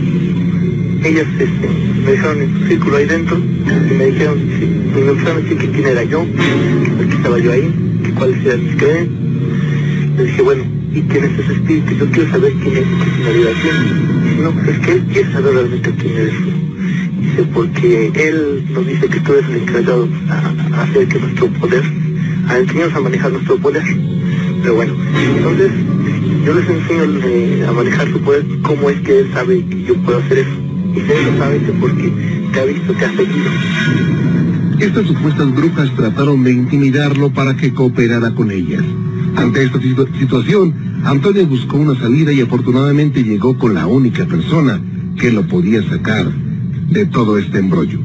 y ellas me dejaron en su círculo ahí dentro y me dijeron, y me empezaron a decir que quién era yo, que estaba yo ahí, que cuáles eran mis creencias. Le dije, bueno, ¿y quién es ese espíritu? Yo quiero saber quién es y qué finalidad tiene. No, es que él quiere saber realmente quién eres tú. Dice, porque él nos dice que tú eres el encargado a hacer que nuestro poder, a enseñarnos a manejar nuestro poder. Pero bueno, entonces yo les enseño a manejar su poder, cómo es que él sabe que yo puedo hacer eso. Y él lo sabe porque te ha visto, te ha seguido. Estas supuestas brujas trataron de intimidarlo para que cooperara con ellas. Ante esta situación, Antonio buscó una salida y afortunadamente llegó con la única persona que lo podía sacar de todo este embrollo.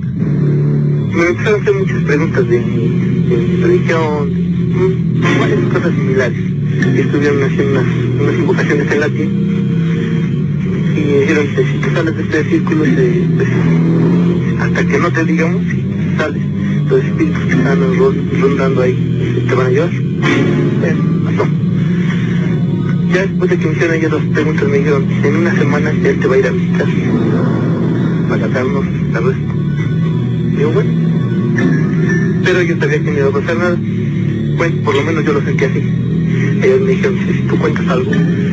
Me empezaron a hacer muchas preguntas de mi religión, varias cosas similares. Estuvieron haciendo unas invocaciones en latín y me dijeron, si te sales de este círculo, hasta que no te digamos, si sales, los espíritus que están rondando ahí te van a llevar. Pasó. Ya después de que me hicieron ellas las preguntas, me dijeron, en una semana él te va a ir a visitar para darnos la respuesta. Digo, bueno, pero yo sabía que no iba a pasar nada. Bueno, por lo menos yo lo sentí así. Ellos me dijeron, si tú cuentas algo,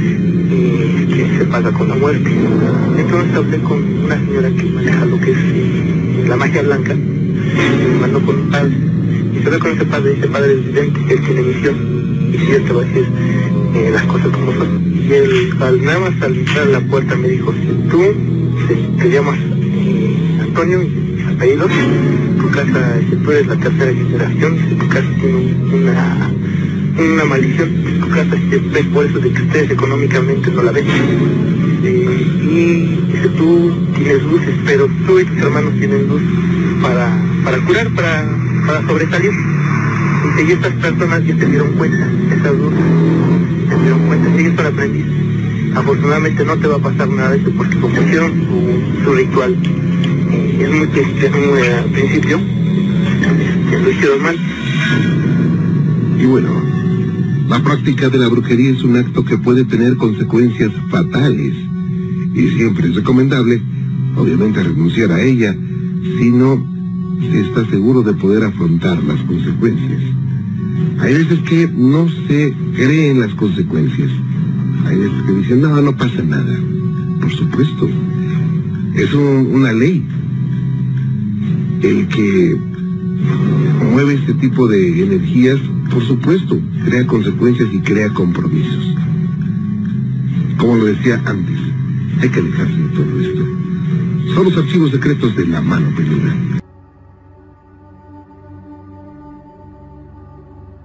que se paga con la muerte. Entonces hablé con una señora que maneja lo que es la magia blanca, y me mandó con un padre. Y se ve con ese padre es vidente, él tiene misión, y si él te va a decir las cosas como son. Y él, nada más al entrar a la puerta, me dijo, si tú te llamas Antonio, y mis apellidos, tu casa, si tú eres la tercera generación, si tu casa tiene una maldición, tu casa se ve por eso de que ustedes económicamente no la ven. Y dice, tú tienes luces, pero tú y tus hermanos tienen luz para curar, para sobresalir. Y estas personas ya se dieron cuenta, esas luces, se dieron cuenta, ellos son aprendices. Afortunadamente no te va a pasar nada de eso, porque como hicieron su ritual, es muy al principio, lo hicieron mal. Y bueno, la práctica de la brujería es un acto que puede tener consecuencias fatales, y siempre es recomendable, obviamente, renunciar a ella, si no se está seguro de poder afrontar las consecuencias. Hay veces que no se creen las consecuencias. Hay veces que dicen, no pasa nada. Por supuesto, es una ley. El que mueve este tipo de energías, por supuesto, crea consecuencias y crea compromisos. Como lo decía antes, hay que alejarse de todo esto. Son los archivos secretos de La Mano Peluda.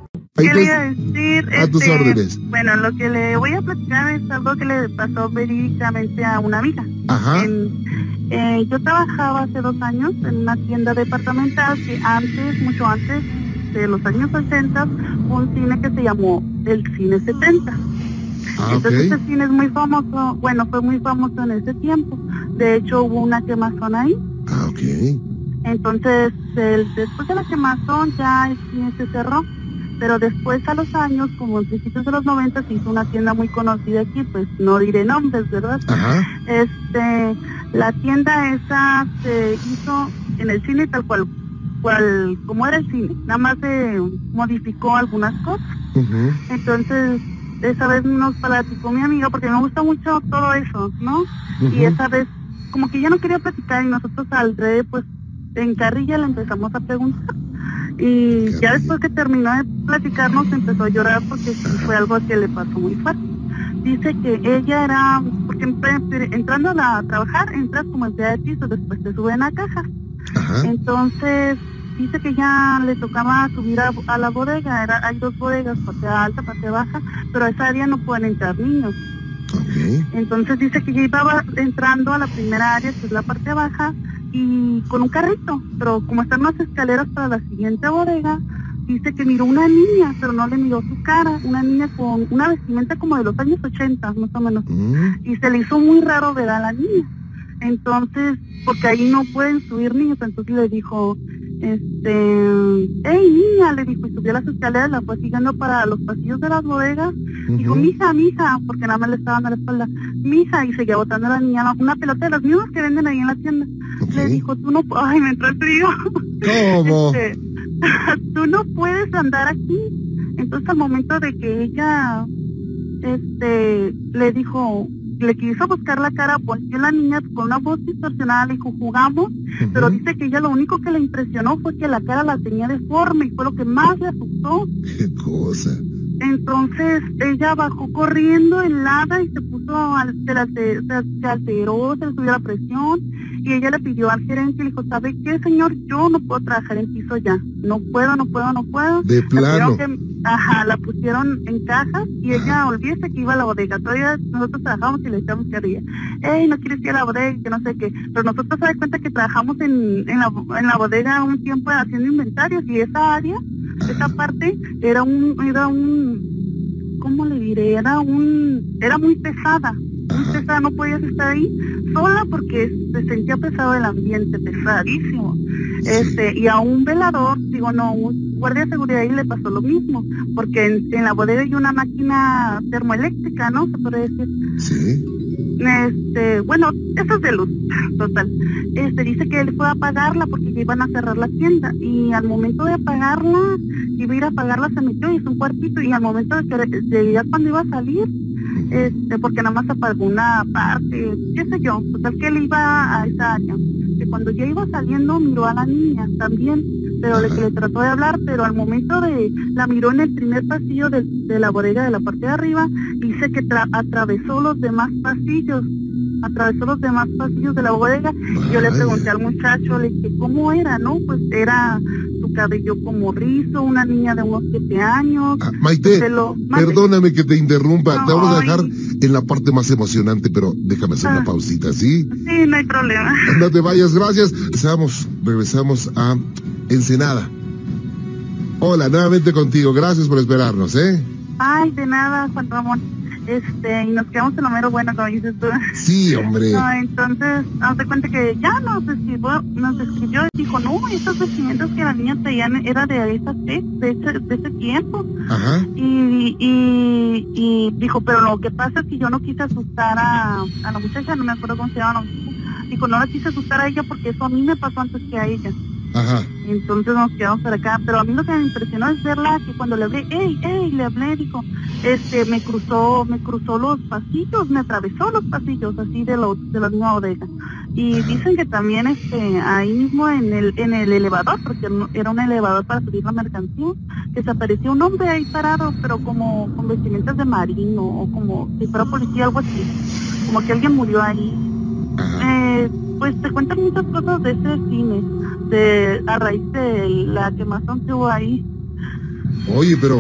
pues, le iba a decir? a tus órdenes. Bueno, lo que le voy a platicar es algo que le pasó verídicamente a una amiga. Ajá. Yo trabajaba hace 2 años en una tienda departamental que antes, mucho antes de los años 80, fue un cine que se llamó el Cine 70. Entonces ese cine es muy famoso, bueno, fue muy famoso en ese tiempo. De hecho, hubo una quemazón ahí. Entonces, después de la quemazón ya el cine se cerró. Pero después, a los años, como en principios de los 90, se hizo una tienda muy conocida aquí, pues no diré nombres, ¿verdad? Ajá. La tienda esa se hizo en el cine tal cual como era el cine, nada más se modificó algunas cosas. Entonces, esa vez nos platicó mi amiga, porque me gusta mucho todo eso, ¿no? Y esa vez, como que ya no quería platicar, y nosotros al revés, pues, en carrilla le empezamos a preguntar. Y ya después que terminó de platicarnos, empezó a llorar porque fue algo que le pasó muy fuerte. Dice que ella era, porque entrando a trabajar, entras como el día de piso, después te suben a caja. Entonces, dice que ya le tocaba subir a la bodega. Hay 2 bodegas, parte alta, parte baja, pero a esa área no pueden entrar niños. Entonces dice que ya iba entrando a la primera área, que es la parte baja, y con un carrito, pero como están unas escaleras para la siguiente bodega, dice que miró una niña, pero no le miró su cara, una niña con una vestimenta como de los años 80, más o menos, y se le hizo muy raro ver a la niña. Entonces, porque ahí no pueden subir niños, entonces le dijo, hey niña, le dijo, y subió las escaleras, la fue siguiendo para los pasillos de las bodegas. Dijo, mija, porque nada más le estaba dando la espalda, mija, y seguía botando a la niña una pelota de las mismas que venden ahí en la tienda. Le dijo, tú no, ay, me entró el frío. ¿Cómo? Tú no puedes andar aquí. Entonces al momento de que ella, le dijo, le quiso buscar la cara, pues la niña con una voz distorsionada le dijo, jugamos, pero dice que ella lo único que le impresionó fue que la cara la tenía deforme, y fue lo que más le asustó. Qué cosa. Entonces ella bajó corriendo helada y se puso, se alteró, se le subió la presión, y ella le pidió al gerente y le dijo, ¿sabe qué, señor? Yo no puedo trabajar en piso ya, no puedo. De plano. La pusieron en cajas y ella, olvídese que iba a la bodega. Todavía nosotros trabajamos y le echamos carrilla. No quieres ir a la bodega, que no sé qué. Pero nosotros se da cuenta que trabajamos en la bodega un tiempo haciendo inventarios, y esa área, esa parte, era un, ¿cómo le diré? Era muy pesada. No podías estar ahí sola porque se sentía pesado el ambiente, pesadísimo. Y a un velador, un guardia de seguridad ahí le pasó lo mismo, porque en la bodega hay una máquina termoeléctrica, ¿no? Se puede decir. Sí. Bueno, eso es de luz, total. Dice que él fue a apagarla porque ya iban a cerrar la tienda, y al momento de apagarla, iba a ir a apagarla, se metió y hizo un cuartito, y al momento de ya cuando iba a salir, porque nada más apagó una parte, qué sé yo, total que él iba a esa área, que cuando ya iba saliendo miró a la niña también, pero que le trató de hablar, pero al momento la miró en el primer pasillo de la bodega de la parte de arriba, dice que atravesó los demás pasillos de la bodega. Y yo le pregunté al muchacho, le dije, ¿cómo era? No, pues era su cabello como rizo, una niña de unos 7 años. Maite, perdóname que te interrumpa, te vamos a dejar en la parte más emocionante, pero déjame hacer una pausita, ¿sí? Sí, no hay problema. No te vayas, gracias. Regresamos a Ensenada. Hola, nuevamente contigo, gracias por esperarnos, Ay, de nada, Juan Ramón. Y nos quedamos en lo mero bueno, como dices tú. Sí, hombre. No, entonces, haz de cuenta que ya nos escribió y dijo, no, esos vestimientos que la niña traía era de ese tiempo. Ajá. Y dijo, pero lo que pasa es que yo no quise asustar a la muchacha, no me acuerdo cómo se llama. Dijo, no la quise asustar a ella porque eso a mí me pasó antes que a ella. Ajá. Entonces nos quedamos por acá, pero a mí lo que me impresionó es verla, que cuando le hablé, le hablé, dijo, me cruzó los pasillos, me atravesó los pasillos así de la misma bodega. Y dicen que también ahí mismo en el elevador, porque era un elevador para subir la mercancía, que se apareció un hombre ahí parado, pero como con vestimentas de marino, o como si fuera policía, algo así, como que alguien murió ahí. Pues te cuentan muchas cosas de ese cine, a raíz de la quemazón que hubo ahí. Oye, pero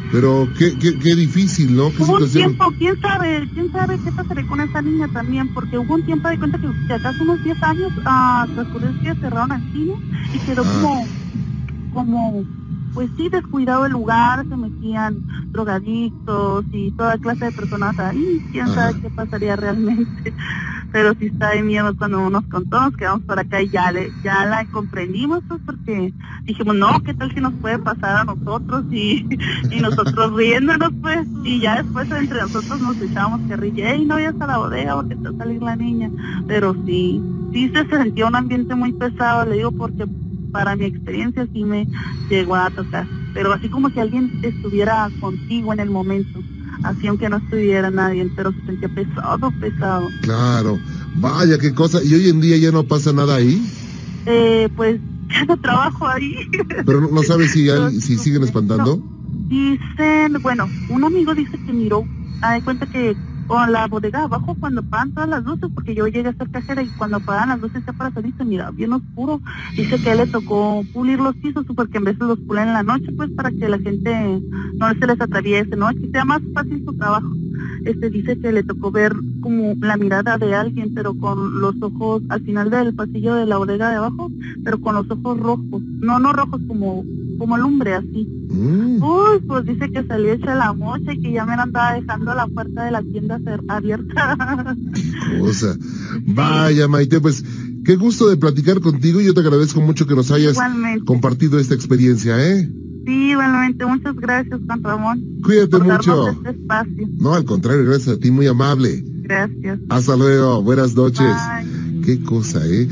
Pero qué difícil, ¿no? ¿Qué Hubo un situación? tiempo, quién sabe qué pasará con esa niña también, porque hubo un tiempo de cuenta que acaso unos 10 años, transcurrió que cerraron el cine y quedó como, pues sí, descuidado el lugar, se metían drogadictos y toda clase de personas ahí, quién sabe qué pasaría realmente. Pero sí está de miedo cuando nos contó, nos quedamos por acá y ya la comprendimos, pues, porque dijimos, no, ¿qué tal si nos puede pasar a nosotros? Y nosotros riéndonos, pues, y ya después entre nosotros nos echábamos carrilla, no vayas a la bodega porque te va a salir la niña. Pero sí se sentía un ambiente muy pesado, le digo, porque para mi experiencia sí me llegó a tocar. Pero así como si alguien estuviera contigo en el momento. Así aunque no estuviera nadie, pero se sentía pesado. Claro, vaya qué cosa. ¿Y hoy en día ya no pasa nada ahí? Pues ya no trabajo ahí. Pero no sabes si siguen espantando. No, dicen, bueno, un amigo dice que miró, de cuenta que con la bodega abajo cuando apagan todas las luces, porque yo llegué a ser cajera y cuando apagan las luces ya para salir se mira bien oscuro. Dice que a él le tocó pulir los pisos porque en veces los pulen en la noche, pues para que la gente no se les atraviese, ¿no? Que sea más fácil su trabajo. Dice que le tocó ver como la mirada de alguien, pero con los ojos al final del pasillo de la bodega de abajo, pero con los ojos rojos, no rojos como lumbre así. Uy, pues dice que salió hecha la mocha y que ya me la andaba dejando la puerta de la tienda abierta. Cosa. Vaya, Maite, pues qué gusto de platicar contigo y yo te agradezco mucho que nos hayas compartido esta experiencia, ¿eh? Sí, igualmente, muchas gracias, Juan Ramón. Cuídate mucho. Este espacio. No, al contrario, gracias a ti, muy amable. Gracias. Hasta luego, buenas noches. Bye. Qué cosa, ¿eh?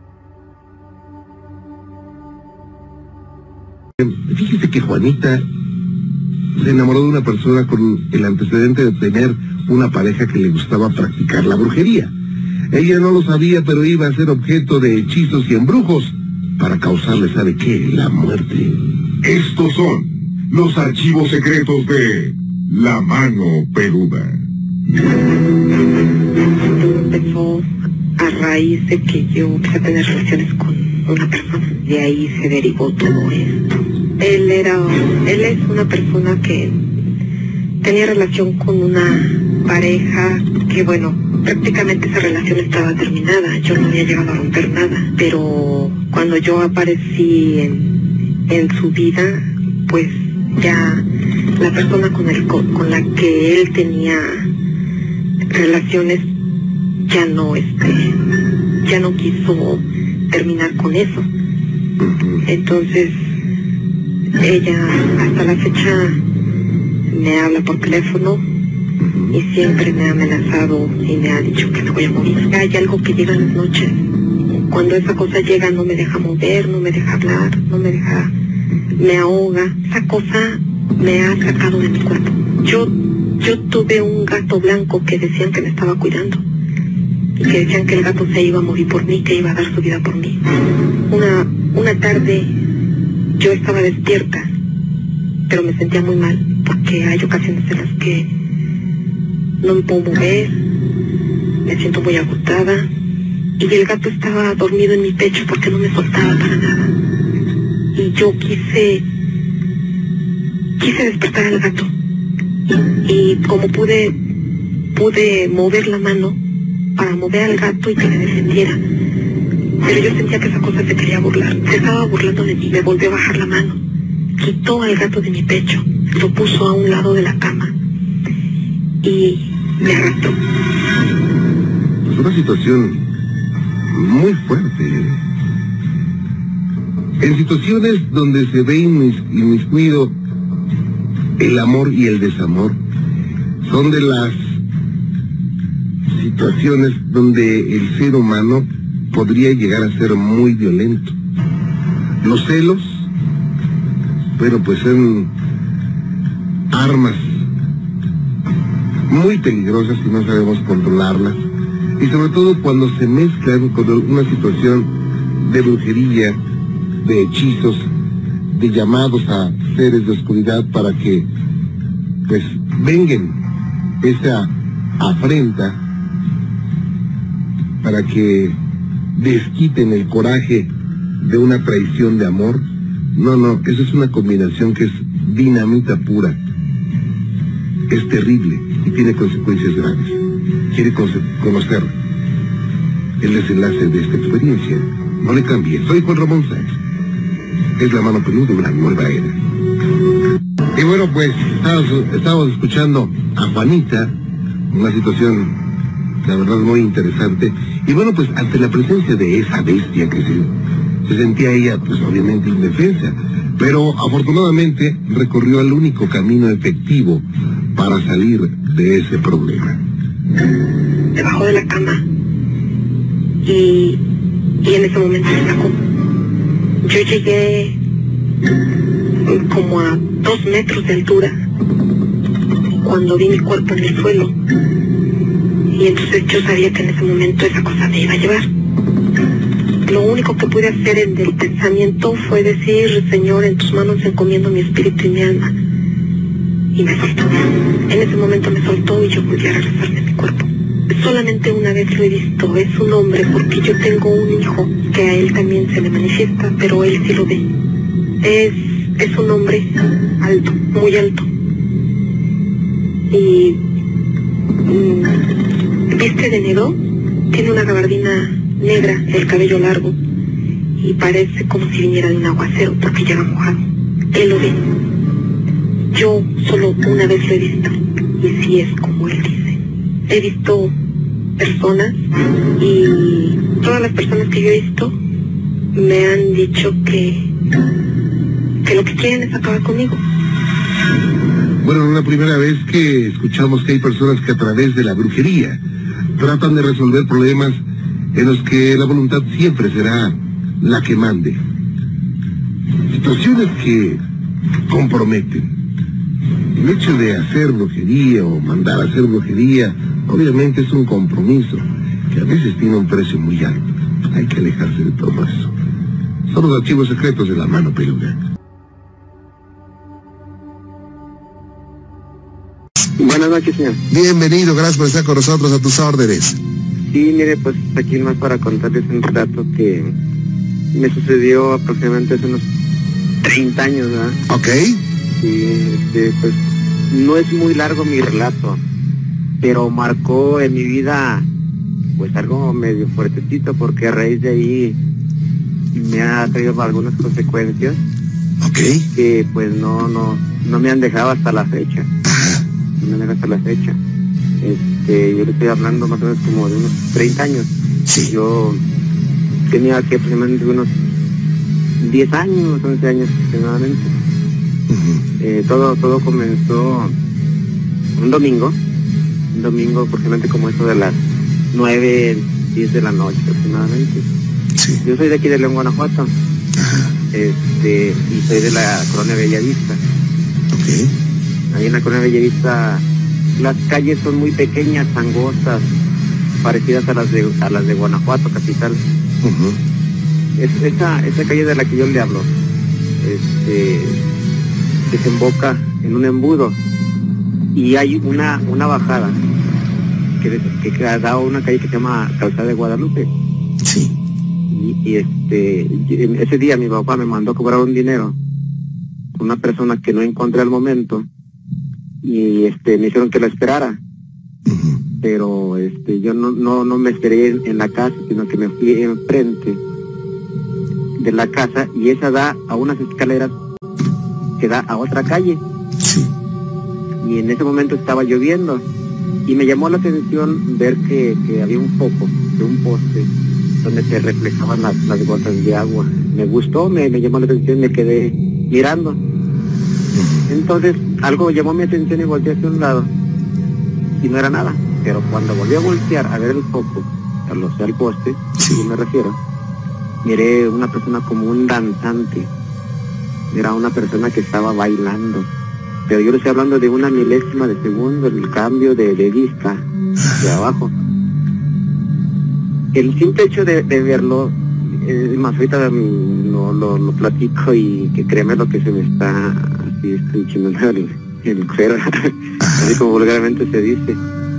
Fíjese que Juanita se enamoró de una persona con el antecedente de tener una pareja que le gustaba practicar la brujería. Ella no lo sabía, pero iba a ser objeto de hechizos y embrujos para causarle, ¿sabe qué? La muerte. Estos son los archivos secretos de La Mano Peluda. Empezó a raíz de que yo empecé a tener relaciones con una persona. De ahí se derivó todo esto. Él es una persona que tenía relación con una pareja que, bueno, prácticamente esa relación estaba terminada. Yo no había llegado a romper nada, pero cuando yo aparecí en su vida, pues ya la persona con la que él tenía relaciones ya no quiso terminar con eso. Entonces ella hasta la fecha me habla por teléfono y siempre me ha amenazado y me ha dicho que me voy a morir. Hay algo que llega en las noches. Cuando esa cosa llega no me deja mover, no me deja hablar, me ahoga. Esa cosa me ha sacado de mi cuerpo. Yo tuve un gato blanco que decían que me estaba cuidando y que decían que el gato se iba a morir por mí, que iba a dar su vida por mí. Una tarde yo estaba despierta, pero me sentía muy mal porque hay ocasiones en las que no me puedo mover, me siento muy agotada y el gato estaba dormido en mi pecho porque no me soltaba para nada. Y yo quise despertar al gato y como pude mover la mano para mover al gato y que me defendiera, pero yo sentía que esa cosa se quería burlar, se estaba burlando de mí. Me volvió a bajar la mano, quitó al gato de mi pecho, lo puso a un lado de la cama y me arrastró. Es una situación muy fuerte. En situaciones donde se ve inmiscuido el amor y el desamor, son de las situaciones donde el ser humano podría llegar a ser muy violento. Los celos, bueno, pues son armas muy peligrosas si no sabemos controlarlas, y sobre todo cuando se mezclan con una situación de brujería, de hechizos, de llamados a seres de oscuridad para que pues vengan esa afrenta, para que desquiten el coraje de una traición de amor. No, eso es una combinación que es dinamita pura. es terrible y tiene consecuencias graves. Quiere conocer el desenlace de esta experiencia. No le cambie. Soy Juan Ramón Sáenz. Es La Mano Peluda, una nueva era. Y bueno, pues estábamos escuchando a Juanita, una situación, la verdad, muy interesante. Y bueno, pues ante la presencia de esa bestia que se sentía ella, pues obviamente indefensa, pero afortunadamente recorrió el único camino efectivo para salir de ese problema. Debajo de la cama y en ese momento me sacó. Yo llegué como a 2 metros de altura cuando vi mi cuerpo en el suelo, y entonces yo sabía que en ese momento esa cosa me iba a llevar. Lo único que pude hacer en el pensamiento fue decir: Señor, en tus manos encomiendo mi espíritu y mi alma. Y me soltó. En ese momento me soltó y yo volví a regresarme a mi cuerpo. Solamente una vez lo he visto. Es un hombre, porque yo tengo un hijo que a él también se le manifiesta, pero él sí lo ve. Es un hombre alto, muy alto. Y viste de negro, tiene una gabardina negra, el cabello largo, y parece como si viniera de un aguacero porque llega mojado. Él lo ve. Yo solo una vez lo he visto, y sí es como él dice. He visto personas, y todas las personas que yo he visto me han dicho que lo que quieren es acabar conmigo. Bueno, es la primera vez que escuchamos que hay personas que a través de la brujería tratan de resolver problemas en los que la voluntad siempre será la que mande. Situaciones que comprometen. El hecho de hacer brujería o mandar a hacer brujería, obviamente es un compromiso que a veces tiene un precio muy alto. Hay que alejarse de todo eso. Son los archivos secretos de La Mano Peluda. Buenas noches, señor. Bienvenido, gracias por estar con nosotros, a tus órdenes. Sí, mire, pues aquí más para contarles un relato que me sucedió aproximadamente hace unos 30 años, ¿verdad? Ok. Y pues no es muy largo mi relato, pero marcó en mi vida pues algo medio fuertecito, porque a raíz de ahí me ha traído algunas consecuencias. Ok. Que pues no me han dejado hasta la fecha. No me han dejado hasta la fecha. Yo le estoy hablando más o menos como de unos 30 años. Sí. Yo tenía que aproximadamente unos 10 años, 11 años aproximadamente. Todo comenzó un domingo aproximadamente como eso de las 9, 10 de la noche aproximadamente. Sí. Yo soy de aquí de León, Guanajuato. Y soy de la colonia Bellavista. Ok. Ahí en la colonia Bellavista las calles son muy pequeñas, angostas, parecidas a las de Guanajuato, capital. Esa calle de la que yo le hablo, desemboca en un embudo, y hay una bajada que da a una calle que se llama Calzada de Guadalupe. Sí. Y ese día mi papá me mandó a cobrar un dinero con una persona que no encontré al momento, y me hicieron que la esperara. Pero yo no me esperé en la casa, sino que me fui enfrente de la casa, y esa da a unas escaleras que da a otra calle. Sí. Y en ese momento estaba lloviendo, y me llamó la atención ver que había un foco de un poste donde se reflejaban las gotas de agua. Me gustó, me llamó la atención, me quedé mirando. Entonces algo llamó mi atención y volteé hacia un lado, y no era nada. Pero cuando volví a voltear a ver el foco, o sea, el poste, sí, me refiero, miré una persona como un danzante. Era una persona que estaba bailando, pero yo le estoy hablando de una milésima de segundo, el cambio de vista de abajo. El simple hecho de verlo, más ahorita lo platico, y que créeme lo que se me está así enchinando el cuero, así como vulgarmente se dice.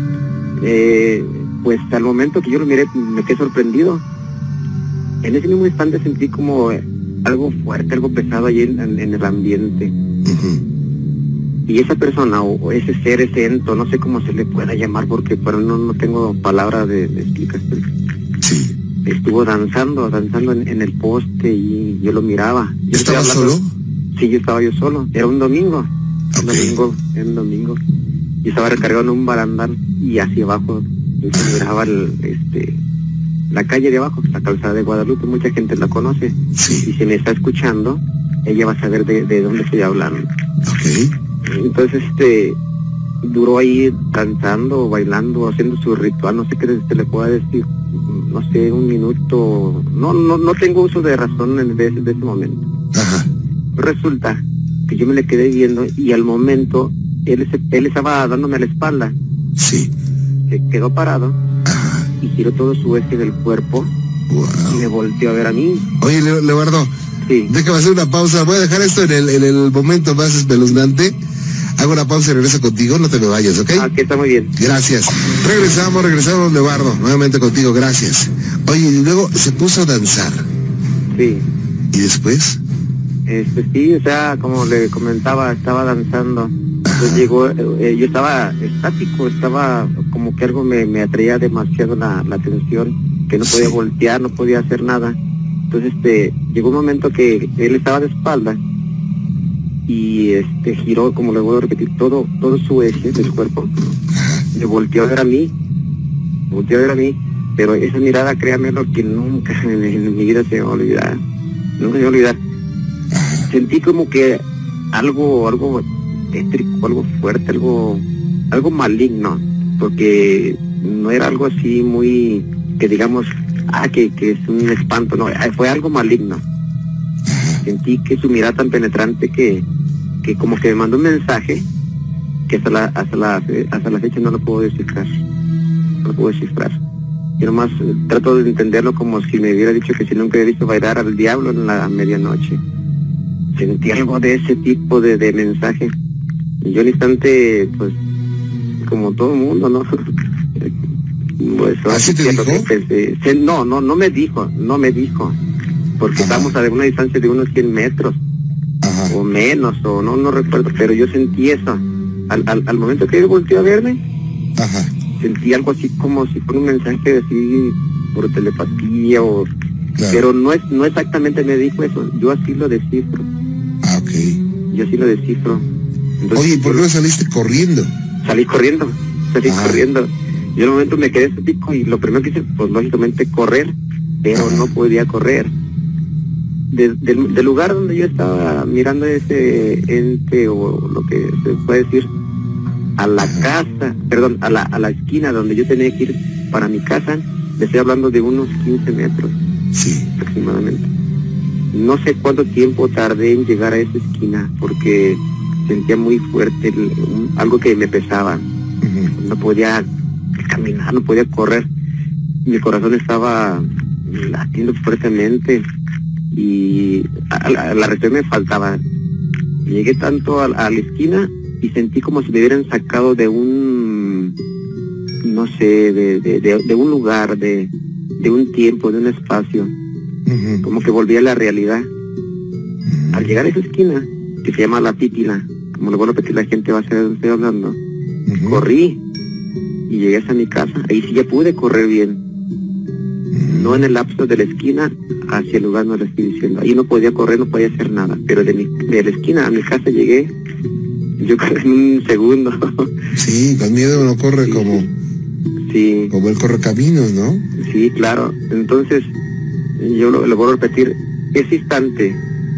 Pues al momento que yo lo miré me quedé sorprendido. En ese mismo instante sentí como algo fuerte, algo pesado ahí en el ambiente. Y esa persona, o ese ser, ese ento, no sé cómo se le pueda llamar, porque pero no tengo palabra de explicación. Sí. Estuvo danzando en el poste y yo lo miraba. ¿Estaba solo? Sí, yo estaba yo solo. Era un domingo. Okay. Era un domingo. Yo estaba recargado en un barandal y hacia abajo yo miraba la calle de abajo, la calzada de Guadalupe. Mucha gente la conoce. Sí. Y si me está escuchando, ella va a saber de dónde estoy hablando. Okay. Entonces, duró ahí danzando, bailando, haciendo su ritual, no sé qué se le pueda decir, no sé, un minuto, no tengo uso de razón de ese momento. Ajá. Resulta que yo me le quedé viendo y al momento él estaba dándome la espalda. Sí. Se quedó parado. Ajá. Y giró todo su eje del cuerpo. Wow. Y me volteó a ver a mí. Oye, Leobardo, sí. Déjame hacer una pausa. Voy a dejar esto en el momento más espeluznante. Hago una pausa y regreso contigo, no te me vayas, ¿ok? Ah, que está muy bien. Gracias. Regresamos, Leobardo, nuevamente contigo, gracias. Oye, y luego se puso a danzar. Sí. ¿Y después? Sí, o sea, como le comentaba, estaba danzando. Entonces llegó, yo estaba estático, estaba como que algo me atraía demasiado la atención, que no podía voltear, no podía hacer nada. Entonces llegó un momento que él estaba de espalda y giró, como le voy a repetir, todo su eje del cuerpo, me volteó a ver a mí, pero esa mirada, créanme, lo que nunca en mi vida se me va a olvidar, nunca se me va a olvidar. Sentí como que algo tétrico, algo fuerte, algo maligno, porque no era algo así muy, que digamos, que es un espanto, no, fue algo maligno. Sentí que su mirada tan penetrante que como que me mandó un mensaje que hasta la fecha no lo puedo descifrar. Yo nomás trato de entenderlo como si me hubiera dicho que si nunca había visto bailar al diablo en la medianoche. Sentí algo de ese tipo de mensaje. Y yo al instante, pues, como todo el mundo, ¿no? Pues, ¿así te dijo? No me dijo. Porque estábamos a una distancia de unos 100 metros. Ajá. O menos, o no recuerdo, pero yo sentí eso. Al momento que él volteó a verme, ajá, sentí algo así como si fuera un mensaje así por telepatía o... Claro. Pero no exactamente me dijo eso, yo así lo descifro. Ah, ok. Yo así lo descifro. Entonces, oye, ¿y por qué no saliste corriendo? Salí corriendo. Yo en un momento me quedé estático y lo primero que hice, pues lógicamente correr, pero no podía correr. Del lugar donde yo estaba mirando ese ente, o lo que se puede decir, a la casa, perdón, a la esquina donde yo tenía que ir para mi casa, le estoy hablando de unos 15 metros. Sí. Aproximadamente. No sé cuánto tiempo tardé en llegar a esa esquina, porque sentía muy fuerte algo que me pesaba. Uh-huh. No podía caminar, no podía correr. Mi corazón estaba latiendo fuertemente y la respiración me faltaba. Llegué tanto a la esquina y sentí como si me hubieran sacado de un, no sé, de un lugar, de un tiempo, de un espacio. Uh-huh. Como que volví a la realidad. Uh-huh. Al llegar a esa esquina, que se llama La Pípila, como le voy a repetir, la gente va a saber de dónde estoy hablando. Uh-huh. Corrí y llegué hasta mi casa. Ahí sí ya pude correr bien. Uh-huh. No en el lapso de la esquina hacia el lugar, no lo estoy diciendo. Ahí no podía correr, no podía hacer nada. Pero de la esquina a mi casa llegué, yo corrí en un segundo. Sí, con miedo uno corre, sí, como... Sí. Como el correcaminos, ¿no? Sí, claro. Entonces, yo lo voy a repetir, ese instante,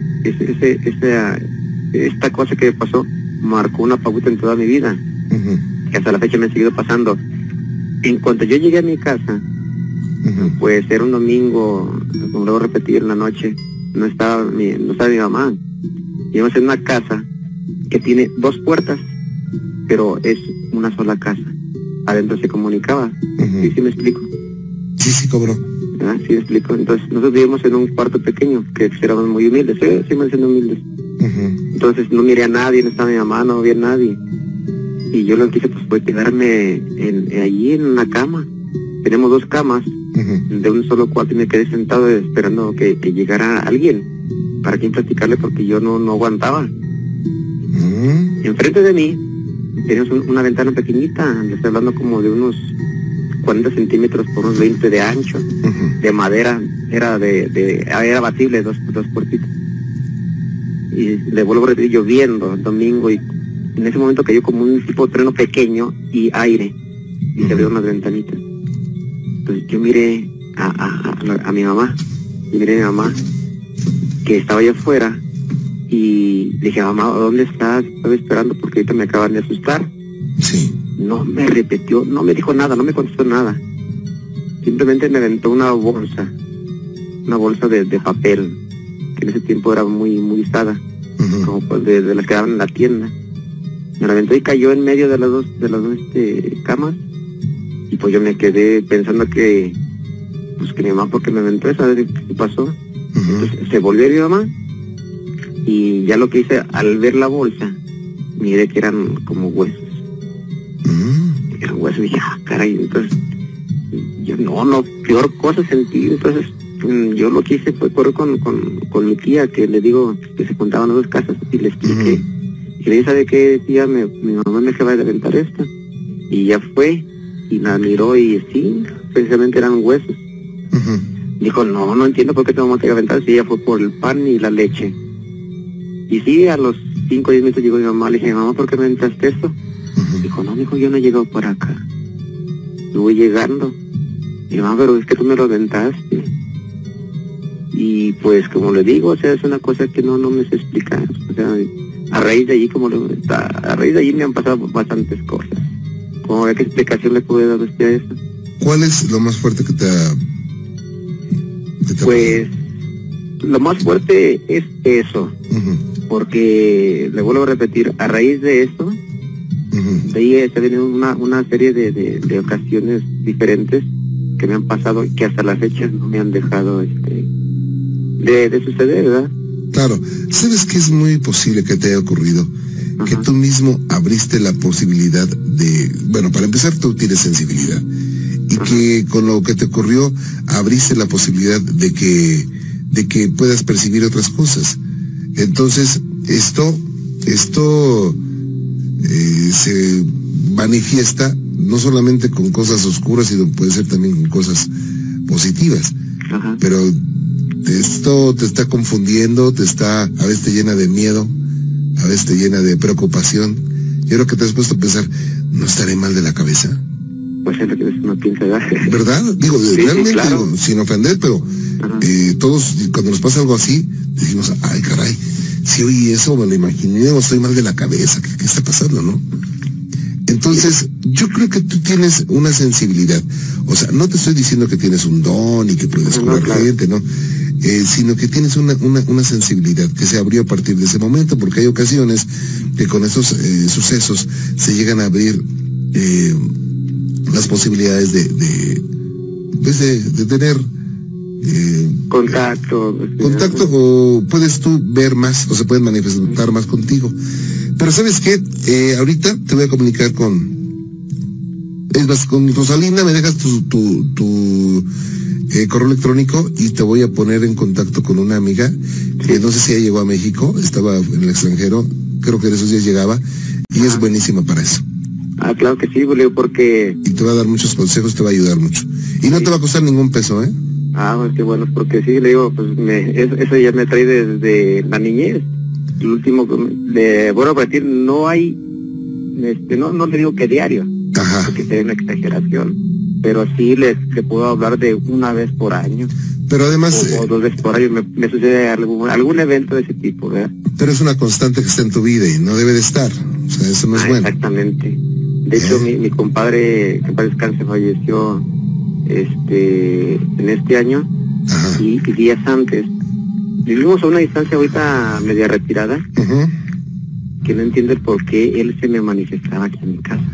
esta cosa que me pasó, marcó una pauta en toda mi vida. Uh-huh. Que hasta la fecha me ha seguido pasando. En cuanto yo llegué a mi casa, uh-huh, pues era un domingo, como lo voy a repetir, en la noche, no estaba mi mamá. Íbamos en una casa que tiene 2 puertas, pero es una sola casa. Adentro se comunicaba. Uh-huh. ¿Sí me explico? Sí, cobró. ¿Ah? Sí me explico. Entonces nosotros vivimos en un cuarto pequeño, que éramos muy humildes, seguimos siendo humildes. Uh-huh. Entonces no miré a nadie, no estaba mi mamá, no había nadie. Y yo lo que hice pues fue quedarme allí en una cama. Tenemos 2 camas, uh-huh, de un solo cuarto, y me quedé sentado esperando que llegara alguien para quien platicarle, porque yo no aguantaba. Enfrente de mí teníamos una ventana pequeñita, le estoy hablando como de unos 40 centímetros por unos 20 de ancho, de madera, era era batible, dos puertitas. Y le vuelvo a repetir, lloviendo el domingo, y en ese momento cayó como un tipo de trueno pequeño y aire, y se abrieron las ventanitas. Entonces yo miré a mi mamá, que estaba allá afuera, y le dije, mamá, ¿dónde estás? Estaba esperando porque ahorita me acaban de asustar. Sí. No me repitió, no me dijo nada, no me contestó nada. Simplemente me aventó una bolsa de papel, que en ese tiempo era muy usada, como pues de las que daban en la tienda. Me la aventó y cayó en medio de las dos camas, y pues yo me quedé pensando que mi mamá, porque me aventó eso, a ver qué pasó. Entonces se volvió mi mamá, y ya lo que hice al ver la bolsa, miré que eran como huesos. Eran huesos, y dije, caray. Entonces yo peor cosa sentí. Entonces yo lo que hice fue correr con mi tía, que le digo que se contaban las dos casas, y le expliqué. Y le dije, ¿sabe qué, tía? Mi mamá me acaba de aventar esto. Y ya fue, y la miró, y sí, precisamente eran huesos. Dijo, no entiendo por qué te vamos a aventar si ella fue por el pan y la leche. Y sí, a los 5 o 10 minutos llegó mi mamá. Le dije, mamá, ¿por qué me aventaste esto? Dijo, no, mijo, yo no he llegado por acá. Yo voy llegando. Y mamá, pero es que tú me lo aventaste. Y pues, como le digo, o sea, es una cosa que no me sé explicar. O sea, a raíz de allí me han pasado bastantes cosas. ¿Cómo qué explicación le puede dar usted a eso? ¿Cuál es lo más fuerte que te ha... Pues lo más fuerte es eso, porque le vuelvo a repetir, a raíz de esto, de ahí se viene una serie de ocasiones diferentes que me han pasado, que hasta la fecha no me han dejado de suceder, ¿verdad? Claro, ¿sabes qué es muy posible que te haya ocurrido? Que tú mismo abriste la posibilidad de... Bueno, para empezar, tú tienes sensibilidad. Y que con lo que te ocurrió, abriste la posibilidad de que puedas percibir otras cosas. Entonces, esto se manifiesta no solamente con cosas oscuras, sino puede ser también con cosas positivas. Pero esto te está confundiendo, a veces te llena de miedo, a veces te llena de preocupación. Yo creo que te has puesto a pensar, ¿no estaré mal de la cabeza? Pues es lo que uno piensa, ¿verdad? Digo, sí, realmente, sí, claro. Digo, sin ofender, pero todos, cuando nos pasa algo así, decimos, ay, caray, si oí eso, me lo imaginé, o estoy mal de la cabeza, ¿qué está pasando, no? Entonces, yo creo que tú tienes una sensibilidad. O sea, no te estoy diciendo que tienes un don y que puedes curar a la gente, ¿no? Sino que tienes una sensibilidad que se abrió a partir de ese momento, porque hay ocasiones que con esos sucesos se llegan a abrir las posibilidades de tener contacto, o puedes tú ver más, o se pueden manifestar más contigo. Pero ¿sabes qué? Ahorita te voy a comunicar con Rosalinda, me dejas tu correo electrónico y te voy a poner en contacto con una amiga que no sé si ella llegó a México, estaba en el extranjero, creo que en esos días llegaba, y es buenísima para eso. Claro que sí, Julio, porque... Y te va a dar muchos consejos, te va a ayudar mucho. Y no te va a costar ningún peso, ¿eh? Pues qué bueno, porque sí, le digo, pues eso ya me trae desde la niñez. El último, bueno, para ti no hay, no le digo que diario, porque sería una exageración, pero sí le puedo hablar de una vez por año. Pero además... O 2 veces por año me sucede algún evento de ese tipo, ¿verdad? Pero es una constante que está en tu vida y no debe de estar, o sea, eso no es bueno. Exactamente. De hecho, mi compadre, que para descanse, falleció en este año, y días antes. Vivimos a una distancia ahorita media retirada, que no entiendo el por qué él se me manifestaba aquí en mi casa.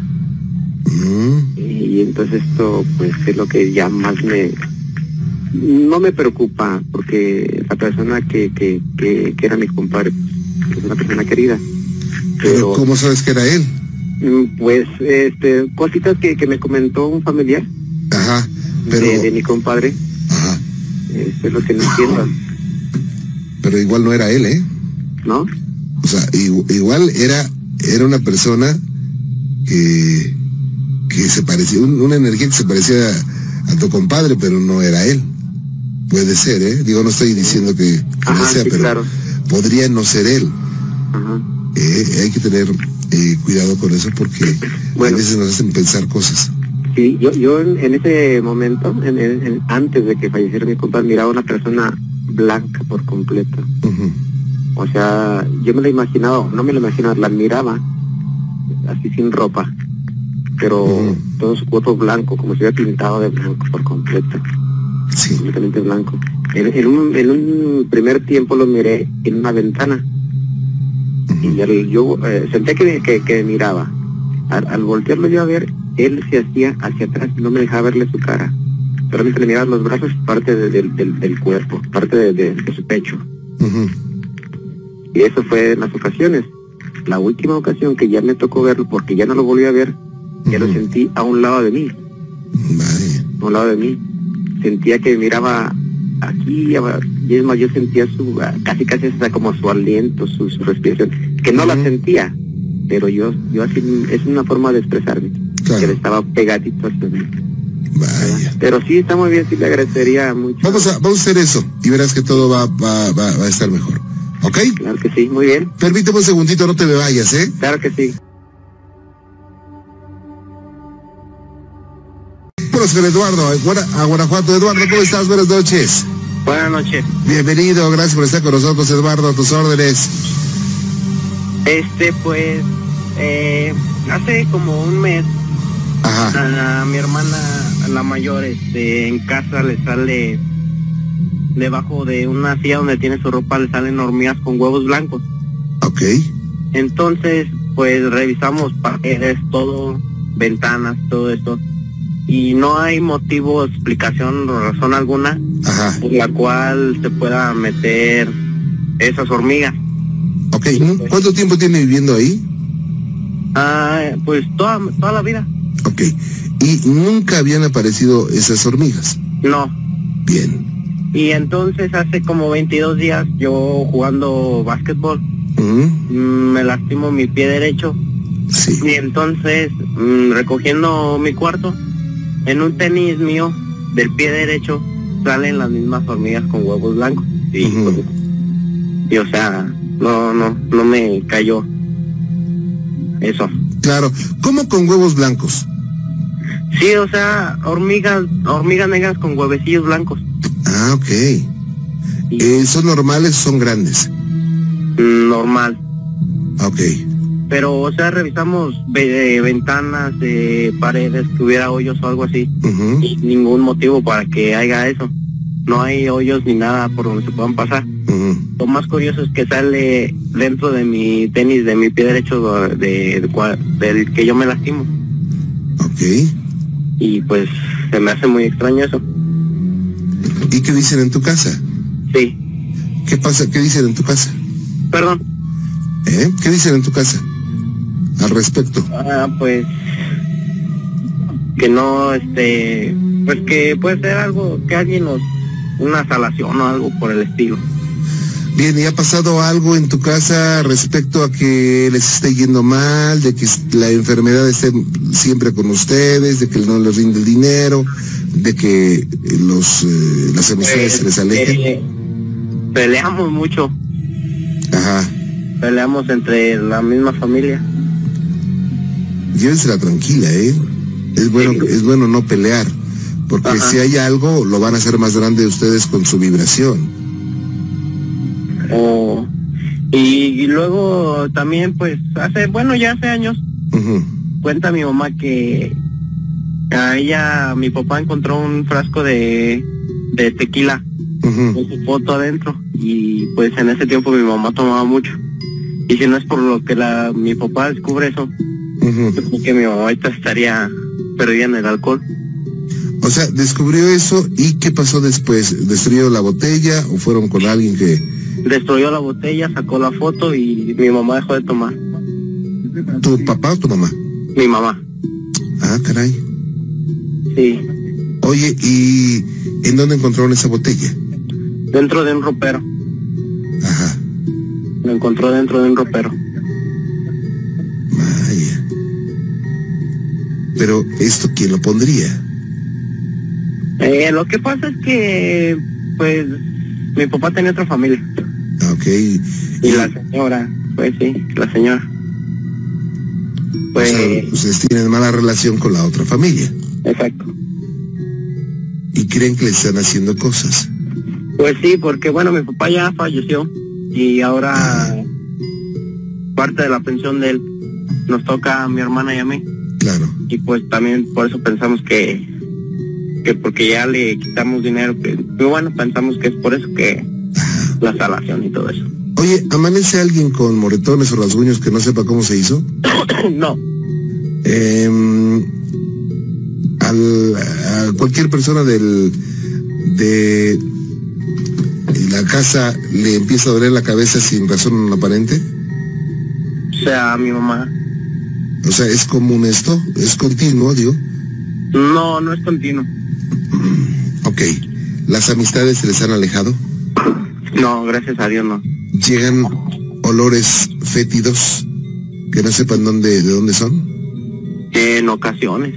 Y entonces esto, pues, es lo que ya más no me preocupa, porque la persona que era mi compadre, pues, es una persona querida. Pero ¿cómo sabes que era él? Pues, cositas que me comentó un familiar. Pero... de mi compadre. Es lo que no entiendo. Pero igual no era él, ¿eh? ¿No? O sea, igual era una persona que se parecía, una energía que se parecía a tu compadre, pero no era él. Puede ser, Digo, no estoy diciendo que no sea, sí, pero claro, podría no ser él. Hay que tener cuidado con eso porque a veces nos hacen pensar cosas. Sí, yo en ese momento, antes de que falleciera mi compadre, miraba a una persona blanca por completo. O sea, yo me la imaginaba, no me la imaginaba, la miraba así sin ropa, pero todo su cuerpo blanco, como si hubiera pintado de blanco por completo. Sí. Completamente blanco. En un primer tiempo lo miré en una ventana. Y yo sentía que miraba. Al voltearlo yo a ver, él se hacía hacia atrás y no me dejaba verle su cara. Solamente le miraba los brazos, parte del cuerpo, parte de su pecho. Y eso fue en las ocasiones. La última ocasión que ya me tocó verlo, porque ya no lo volví a ver, ya lo sentí a un lado de mí. A un lado de mí. Sentía que miraba aquí, y es más, yo sentía casi hasta como su aliento, su respiración, que no la sentía, pero yo así, es una forma de expresarme, que le estaba pegadito hacia mí. Vaya. Pero sí, está muy bien, sí le agradecería mucho. Vamos a hacer eso, y verás que todo va a estar mejor. ¿Ok? Claro que sí, muy bien. Permíteme un segundito, no te me vayas, Claro que sí. Con Eduardo, a Guanajuato. Eduardo, ¿cómo estás? Buenas noches. Buenas noches. Bienvenido, gracias por estar con nosotros, Eduardo, a tus órdenes. Pues, hace como un mes, a mi hermana, la mayor, en casa le sale, debajo de una silla donde tiene su ropa, le salen hormigas con huevos blancos. Ok. Entonces, pues, revisamos paredes, todo, ventanas, todo esto. Y no hay motivo, explicación o razón alguna por la cual se pueda meter esas hormigas. Ok, ¿cuánto tiempo tiene viviendo ahí? Pues toda la vida. Ok, ¿y nunca habían aparecido esas hormigas? No. Bien. Y entonces hace como 22 días yo jugando básquetbol, me lastimo mi pie derecho. Sí. Y entonces recogiendo mi cuarto, en un tenis mío del pie derecho salen las mismas hormigas con huevos blancos. Y o sea, no me cayó eso. Claro, ¿cómo con huevos blancos? Sí, o sea, hormigas negras con huevecillos blancos. Ah, ok. ¿Son normales o son grandes? Normal. Ok. Pero, o sea, revisamos ventanas, paredes, que hubiera hoyos o algo así. Y ningún motivo para que haya eso. No hay hoyos ni nada por donde se puedan pasar. Lo más curioso es que sale dentro de mi tenis, de mi pie derecho, del que yo me lastimo. Ok. Y pues se me hace muy extraño eso. ¿Y qué dicen en tu casa? Sí. ¿Qué pasa? ¿Qué dicen en tu casa? Perdón. ¿Qué dicen en tu casa al respecto? Pues que no, pues que puede ser algo, que alguien una salación o algo por el estilo. Bien, ¿y ha pasado algo en tu casa respecto a que les esté yendo mal, de que la enfermedad esté siempre con ustedes, de que no les rinde el dinero, de que las amistades se les alejen? Peleamos mucho. Ajá. Peleamos entre la misma familia. Llévensela tranquila, Es bueno no pelear, porque si hay algo, lo van a hacer más grande ustedes con su vibración. Y luego también, pues, ya hace años, cuenta mi mamá que mi papá encontró un frasco de tequila con su foto adentro, y pues en ese tiempo mi mamá tomaba mucho. Y si no es por lo que mi papá descubre eso, yo creo que mi mamá ahorita estaría perdida en el alcohol. O sea, descubrió eso, ¿y qué pasó después? ¿Destruyó la botella o fueron con alguien que...? Destruyó la botella, sacó la foto y mi mamá dejó de tomar. ¿Tu papá o tu mamá? Mi mamá. Ah, caray. Sí. Oye, ¿y en dónde encontraron esa botella? Dentro de un ropero. Ajá. Lo encontró dentro de un ropero. Vaya. Pero, ¿esto quién lo pondría? Lo que pasa es que, pues, mi papá tenía otra familia. Ok. Y la señora, pues sí, la señora. Pues... O sea, ustedes tienen mala relación con la otra familia. Exacto. ¿Y creen que le están haciendo cosas? Pues sí, porque bueno, mi papá ya falleció y ahora parte de la pensión de él nos toca a mi hermana y a mí. Claro. Y pues también por eso pensamos que porque ya le quitamos dinero, que bueno, pensamos que es por eso que la salación y todo eso. Oye, ¿amanece alguien con moretones o rasguños que no sepa cómo se hizo? No. A cualquier persona de la casa le empieza a doler la cabeza sin razón aparente. O sea, a mi mamá. O sea, ¿es común esto? ¿Es continuo, digo? No, no es continuo. Ok. ¿Las amistades se les han alejado? No, gracias a Dios no. ¿Llegan olores fétidos que no sepan de dónde son? En ocasiones.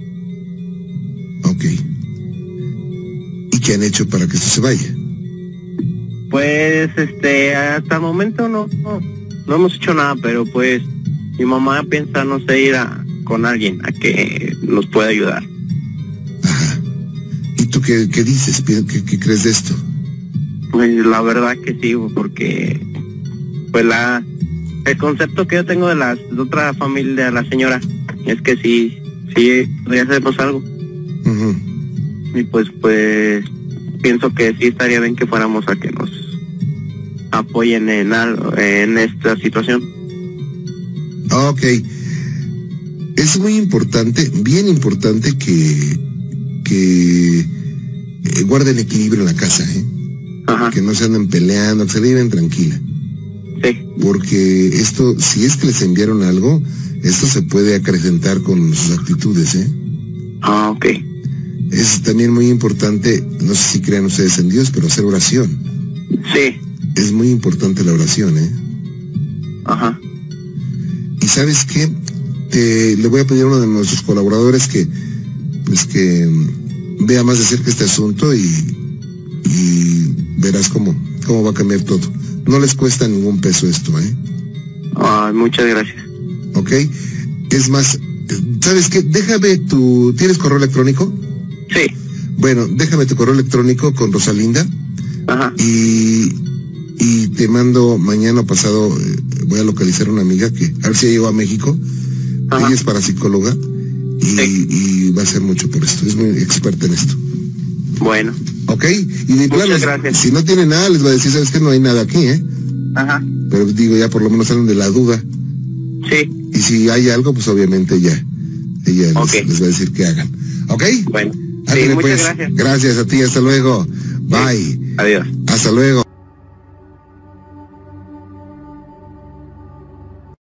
Ok. ¿Y qué han hecho para que esto se vaya? Pues, hasta el momento no hemos hecho nada, pero pues mi mamá piensa, no sé, ir con alguien a que nos pueda ayudar. Ajá. ¿Y tú qué dices? ¿Qué crees de esto? Pues la verdad que sí, porque pues el concepto que yo tengo de la otra familia de la señora es que sí podría hacernos algo. Uh-huh. Y pues pienso que sí estaría bien que fuéramos a que nos apoyen en algo, en esta situación. Ok. Es muy importante, bien importante que guarden equilibrio en la casa, ¿eh? Ajá. Que no se anden peleando, que se viven tranquila. Sí. Porque esto, si es que les enviaron algo, esto se puede acrecentar con sus actitudes, ¿eh? Ah, ok. Es también muy importante, no sé si crean ustedes en Dios, pero hacer oración. Sí. Es muy importante la oración, ¿eh? Ajá. ¿Y sabes qué? Le voy a pedir a uno de nuestros colaboradores que vea más de cerca este asunto y verás cómo va a cambiar todo. No les cuesta ningún peso esto, ¿eh? Muchas gracias. ¿Ok? Es más, ¿sabes qué? Déjame ¿tienes correo electrónico? Sí. Bueno, déjame tu correo electrónico con Rosalinda. Ajá. Y te mando mañana o pasado, voy a localizar a una amiga que a ver si llegó a México. Ajá. Ella es parapsicóloga y va a hacer mucho por esto. Es muy experta en esto. Bueno. ¿Ok? Y de plano, gracias. Si no tiene nada, les va a decir, ¿sabes qué? No hay nada aquí, ¿eh? Ajá. Pero digo, ya por lo menos salen de la duda. Sí. Y si hay algo, pues obviamente ella les va a decir que hagan. ¿Ok? Bueno. Ándale, sí, muchas pues. gracias. Gracias a ti, hasta luego. Bye. Sí. Adiós. Hasta luego.